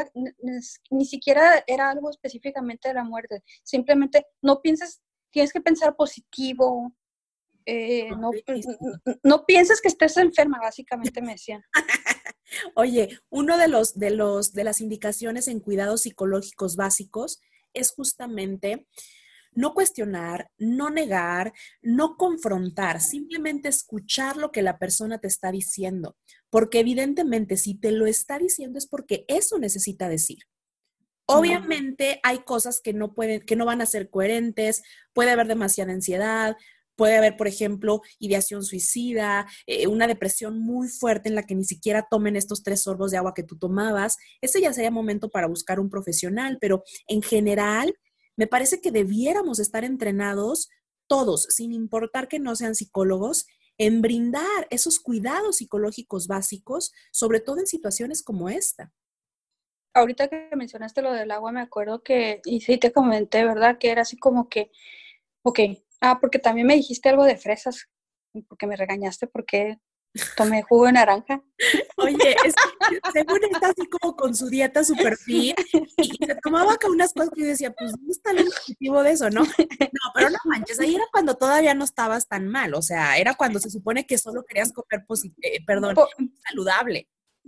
ni siquiera era algo específicamente de la muerte. Simplemente no pienses, tienes que pensar positivo. No, no pienses que estés enferma, básicamente me decían. Oye, uno de las indicaciones en cuidados psicológicos básicos es justamente no cuestionar, no negar, no confrontar, simplemente escuchar lo que la persona te está diciendo, porque evidentemente si te lo está diciendo es porque eso necesita decir. Obviamente hay cosas que no pueden, que no van a ser coherentes, puede haber demasiada ansiedad, puede haber, por ejemplo, ideación suicida, una depresión muy fuerte en la que ni siquiera tomen estos 3 sorbos de agua que tú tomabas. Ese ya sería momento para buscar un profesional, pero en general me parece que debiéramos estar entrenados todos, sin importar que no sean psicólogos, en brindar esos cuidados psicológicos básicos, sobre todo en situaciones como esta. Ahorita que mencionaste lo del agua, me acuerdo y sí te comenté, ¿verdad? Que era así como que, ok, porque también me dijiste algo de fresas, porque me regañaste porque tomé jugo de naranja. Oye, es que según está así como con su dieta super fit y se tomaba acá unas cosas que yo decía, pues, ¿dónde está lo nutritivo de eso, no? No, pero no manches, ahí era cuando todavía no estabas tan mal, o sea, era cuando se supone que solo querías comer, perdón, Por, saludable.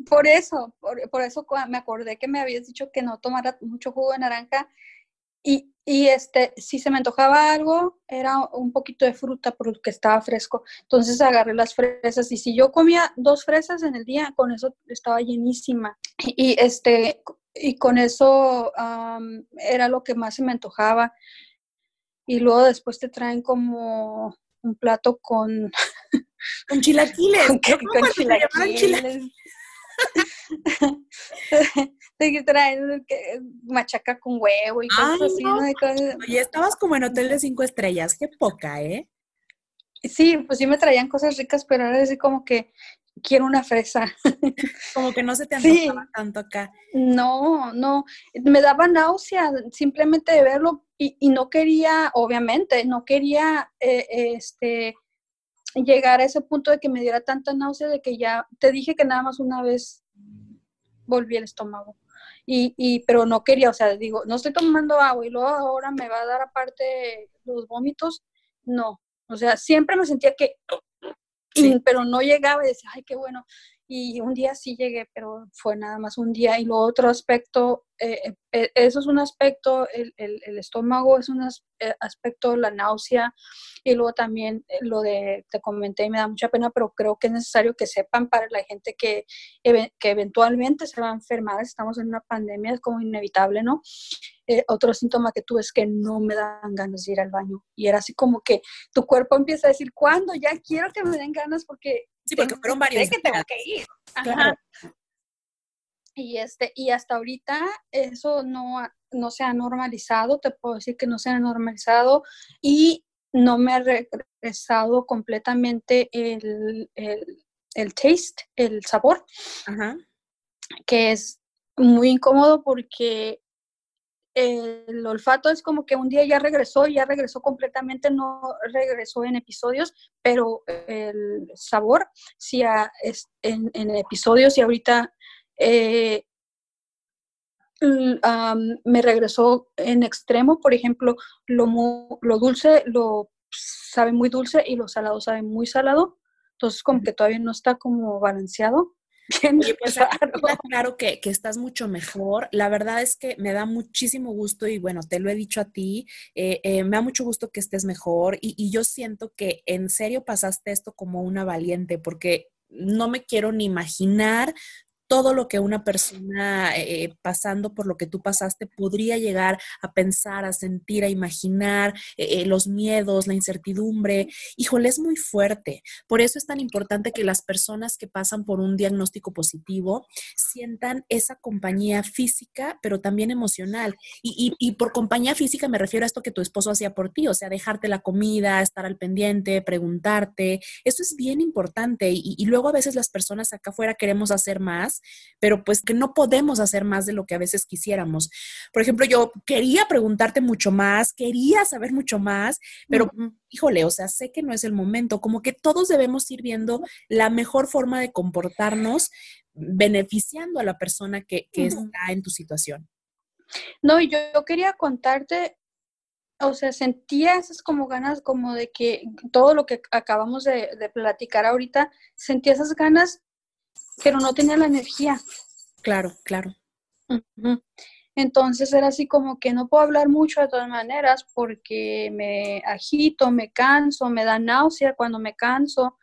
por eso me acordé que me habías dicho que no tomara mucho jugo de naranja si se me antojaba algo, era un poquito de fruta porque estaba fresco. Entonces agarré las fresas y si yo comía 2 fresas en el día, con eso estaba llenísima. Y y con eso era lo que más se me antojaba. Y luego después te traen como un plato con Con chilaquiles. con chilaquiles. Te traen machaca con huevo y cosas así, no. ¿no? Oye, estabas como en hotel de 5 estrellas. Qué poca, ¿eh? Sí, pues sí me traían cosas ricas, pero ahora así como que quiero una fresa. Como que no se te antojaba Sí, tanto acá. no, me daba náusea simplemente de verlo y no quería, obviamente, no quería llegar a ese punto de que me diera tanta náusea de que ya, te dije que nada más una vez volví el estómago. Pero no quería, o sea, digo, no estoy tomando agua y luego ahora me va a dar aparte los vómitos, no. O sea, siempre me sentía que, Sí. pero no llegaba y decía, ay, qué bueno. Y un día sí llegué, pero fue nada más un día. Y lo otro aspecto, eso es un aspecto, el estómago es un aspecto, la náusea, y luego también lo de, te comenté y me da mucha pena, pero creo que es necesario que sepan para la gente que eventualmente se va a enfermar, estamos en una pandemia, es como inevitable, ¿no? Otro síntoma que tuve es que no me dan ganas de ir al baño. Y era así como que tu cuerpo empieza a decir, ¿cuándo? Ya quiero que me den ganas porque Sí, porque fueron varios sé que tengo días. que ir. Claro. Ajá. Y hasta ahorita eso no se ha normalizado, te puedo decir que no se ha normalizado y no me ha regresado completamente el taste, el sabor, Ajá. que es muy incómodo porque el olfato es como que un día ya regresó completamente, no regresó en episodios, pero el sabor sí en episodios y ahorita me regresó en extremo, por ejemplo, lo dulce lo sabe muy dulce y lo salado sabe muy salado, entonces como que todavía no está como balanceado, bien Oye, pues a mí me raro. queda claro que estás mucho mejor. La verdad es que me da muchísimo gusto y bueno, te lo he dicho a ti, me da mucho gusto que estés mejor y yo siento que en serio pasaste esto como una valiente porque no me quiero ni imaginar todo lo que una persona pasando por lo que tú pasaste podría llegar a pensar, a sentir, a imaginar, los miedos, la incertidumbre. Híjole, es muy fuerte. Por eso es tan importante que las personas que pasan por un diagnóstico positivo sientan esa compañía física, pero también emocional. Y por compañía física me refiero a esto que tu esposo hacía por ti, o sea, dejarte la comida, estar al pendiente, preguntarte. Eso es bien importante. Y luego a veces las personas acá afuera queremos hacer más, pero pues que no podemos hacer más de lo que a veces quisiéramos. Por ejemplo, yo quería preguntarte mucho más, quería saber mucho más, pero híjole, o sea, sé que no es el momento, como que todos debemos ir viendo la mejor forma de comportarnos beneficiando a la persona que está en tu situación. No, y yo quería contarte, o sea, sentía esas como ganas como de que todo lo que acabamos de platicar ahorita, sentía esas ganas, pero no tenía la energía. Claro, claro. Ujú. Entonces era así como que no puedo hablar mucho de todas maneras porque me agito, me canso, me da náusea cuando me canso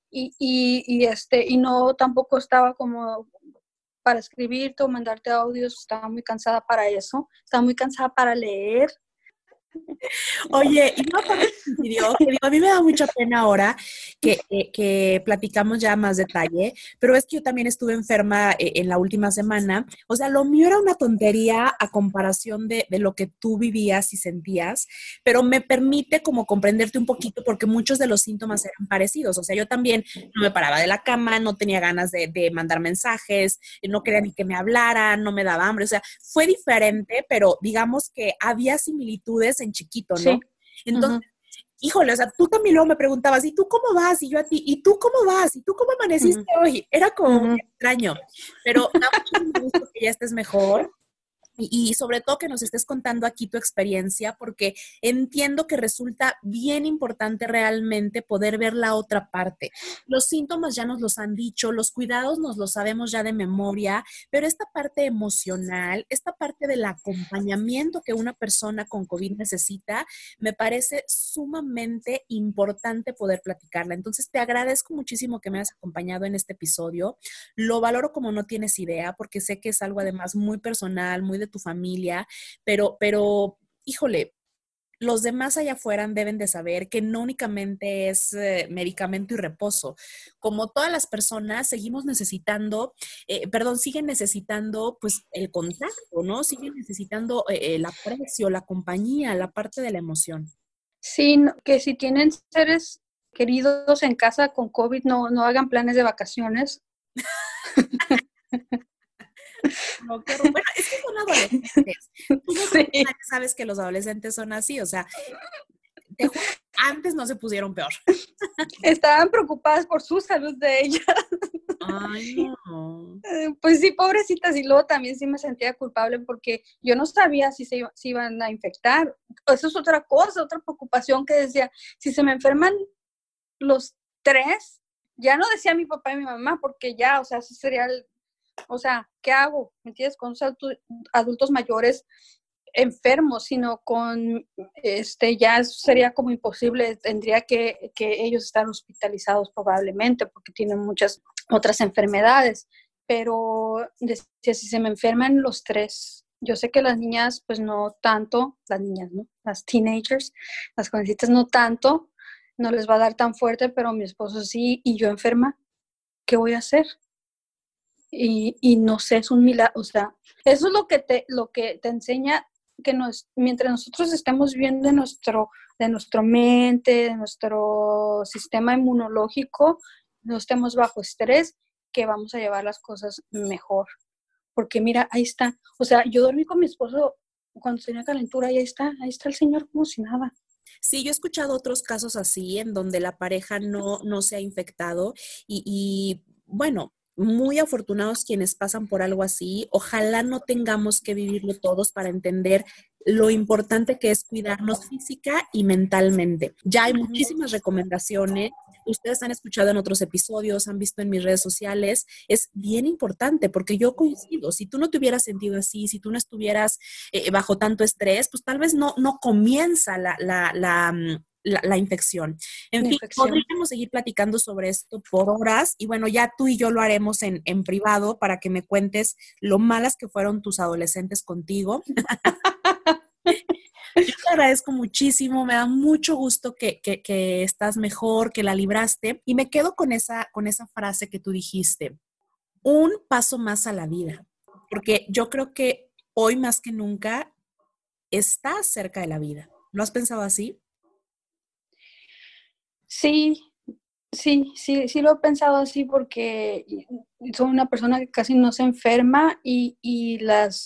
y no tampoco estaba como para escribirte o mandarte audios, estaba muy cansada para eso, estaba muy cansada para leer. Oye, y una parte que pidió, que digo, a mí me da mucha pena ahora que platicamos ya más detalle, pero es que yo también estuve enferma en la última semana. O sea, lo mío era una tontería a comparación de lo que tú vivías y sentías, pero me permite como comprenderte un poquito porque muchos de los síntomas eran parecidos. O sea, yo también no me paraba de la cama, no tenía ganas de mandar mensajes, no quería ni que me hablaran, no me daba hambre. O sea, fue diferente, pero digamos que había similitudes en chiquito, ¿no? Sí. Entonces, Uh-huh. híjole, o sea, tú también luego me preguntabas, ¿y tú cómo vas? Y yo a ti, ¿y tú cómo vas? ¿Y tú cómo amaneciste Uh-huh. hoy? Era como muy Uh-huh. extraño, pero da muchísimo gusto que ya estés mejor. Y sobre todo que nos estés contando aquí tu experiencia, porque entiendo que resulta bien importante realmente poder ver la otra parte. Los síntomas ya nos los han dicho, los cuidados nos los sabemos ya de memoria, pero esta parte emocional, esta parte del acompañamiento que una persona con COVID necesita, me parece sumamente importante poder platicarla. Entonces, te agradezco muchísimo que me hayas acompañado en este episodio. Lo valoro como no tienes idea, porque sé que es algo además muy personal, muy de tu familia, pero, híjole, los demás allá afuera deben de saber que no únicamente es medicamento y reposo. Como todas las personas, seguimos necesitando, siguen necesitando pues el contacto, ¿no? Siguen necesitando el aprecio, la compañía, la parte de la emoción. Sí, que si tienen seres queridos en casa con COVID, no hagan planes de vacaciones. No, qué bueno, es que son adolescentes. Tú no Sí. sabes que los adolescentes son así, o sea, te juro, antes no se pusieron peor. Estaban preocupadas por su salud de ellas. Ay, no. Pues sí, pobrecitas, y luego también sí me sentía culpable porque yo no sabía si se iban a infectar. Eso es otra cosa, otra preocupación que decía, si se me enferman los 3, ya no decía mi papá y mi mamá, porque ya, o sea, eso sería o sea, ¿qué hago? ¿Me entiendes? Con adultos mayores enfermos, sino con, ya sería como imposible, tendría que ellos estar hospitalizados probablemente, porque tienen muchas otras enfermedades, pero decía, si se me enferman los 3, yo sé que las niñas, pues no tanto, las niñas, ¿no? Las teenagers, las jovencitas no tanto, no les va a dar tan fuerte, pero mi esposo sí, y yo enferma, ¿qué voy a hacer? Y no sé, es un milagro, o sea, eso es lo que te enseña que mientras nosotros estemos bien de nuestra mente, de nuestro sistema inmunológico, no estemos bajo estrés, que vamos a llevar las cosas mejor. Porque mira, ahí está, o sea, yo dormí con mi esposo cuando tenía calentura y ahí está el señor como si nada. Sí, yo he escuchado otros casos así en donde la pareja no se ha infectado y bueno, muy afortunados quienes pasan por algo así. Ojalá no tengamos que vivirlo todos para entender lo importante que es cuidarnos física y mentalmente. Ya hay muchísimas recomendaciones. Ustedes han escuchado en otros episodios, han visto en mis redes sociales. Es bien importante porque yo coincido. Si tú no te hubieras sentido así, si tú no estuvieras bajo tanto estrés, pues tal vez no comienza la infección. En fin, podríamos seguir platicando sobre esto por horas y bueno, ya tú y yo lo haremos en privado para que me cuentes lo malas que fueron tus adolescentes contigo. Yo te agradezco muchísimo, me da mucho gusto que estás mejor, que la libraste y me quedo con esa frase que tú dijiste, un paso más a la vida, porque yo creo que hoy más que nunca estás cerca de la vida. ¿Lo has pensado así? Sí, sí lo he pensado así porque soy una persona que casi no se enferma y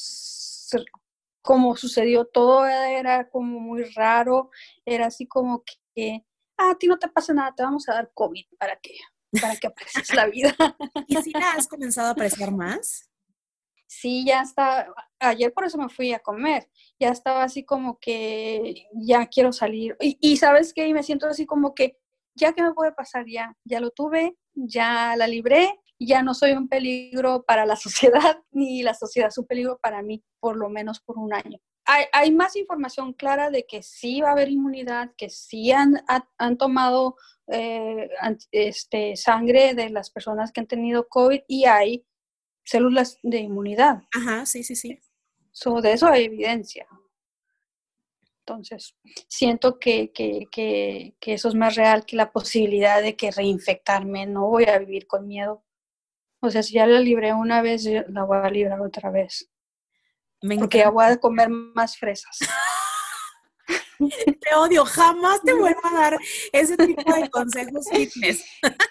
como sucedió todo era como muy raro, era así como que a ti no te pasa nada, te vamos a dar COVID para que aprecies la vida. ¿Y si la has comenzado a apreciar más? Sí, ya está, ayer por eso me fui a comer, ya estaba así como que ya quiero salir y ¿sabes qué? Y me siento así como que ya que me puede pasar, ya lo tuve, ya la libré, ya no soy un peligro para la sociedad, ni la sociedad es un peligro para mí, por lo menos por un año. Hay más información clara de que sí va a haber inmunidad, que sí han tomado sangre de las personas que han tenido COVID y hay células de inmunidad. Ajá, sí. De eso hay evidencia. Entonces, siento que eso es más real que la posibilidad de que reinfectarme. No voy a vivir con miedo. O sea, si ya la libré una vez, la voy a librar otra vez. Porque ya voy a comer más fresas. Te odio, jamás te vuelvo a dar ese tipo de consejos fitness.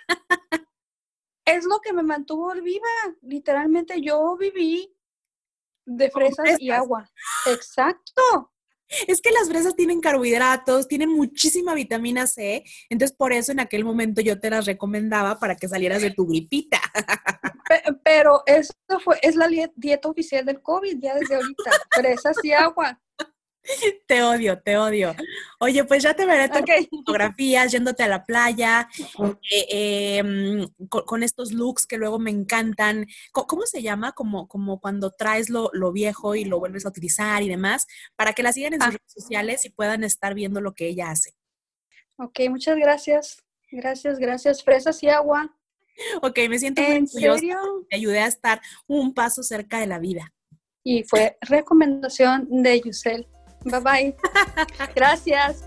Es lo que me mantuvo viva. Literalmente yo viví de fresas y agua. Exacto. Es que las fresas tienen carbohidratos, tienen muchísima vitamina C, entonces por eso en aquel momento yo te las recomendaba para que salieras de tu gripita. Pero eso es la dieta oficial del COVID ya desde ahorita. Fresas y agua. Te odio, te odio. Oye, pues ya te veré tomando Okay. fotografías, yéndote a la playa, con estos looks que luego me encantan. ¿Cómo se llama? Como cuando traes lo viejo y lo vuelves a utilizar y demás, para que la sigan en sus redes sociales y puedan estar viendo lo que ella hace. Ok, muchas gracias. Gracias. Fresas y agua. Ok, me siento muy ¿En orgullosa. serio? Te ayudé a estar un paso cerca de la vida. Y fue recomendación de Yusel. Bye bye. Gracias.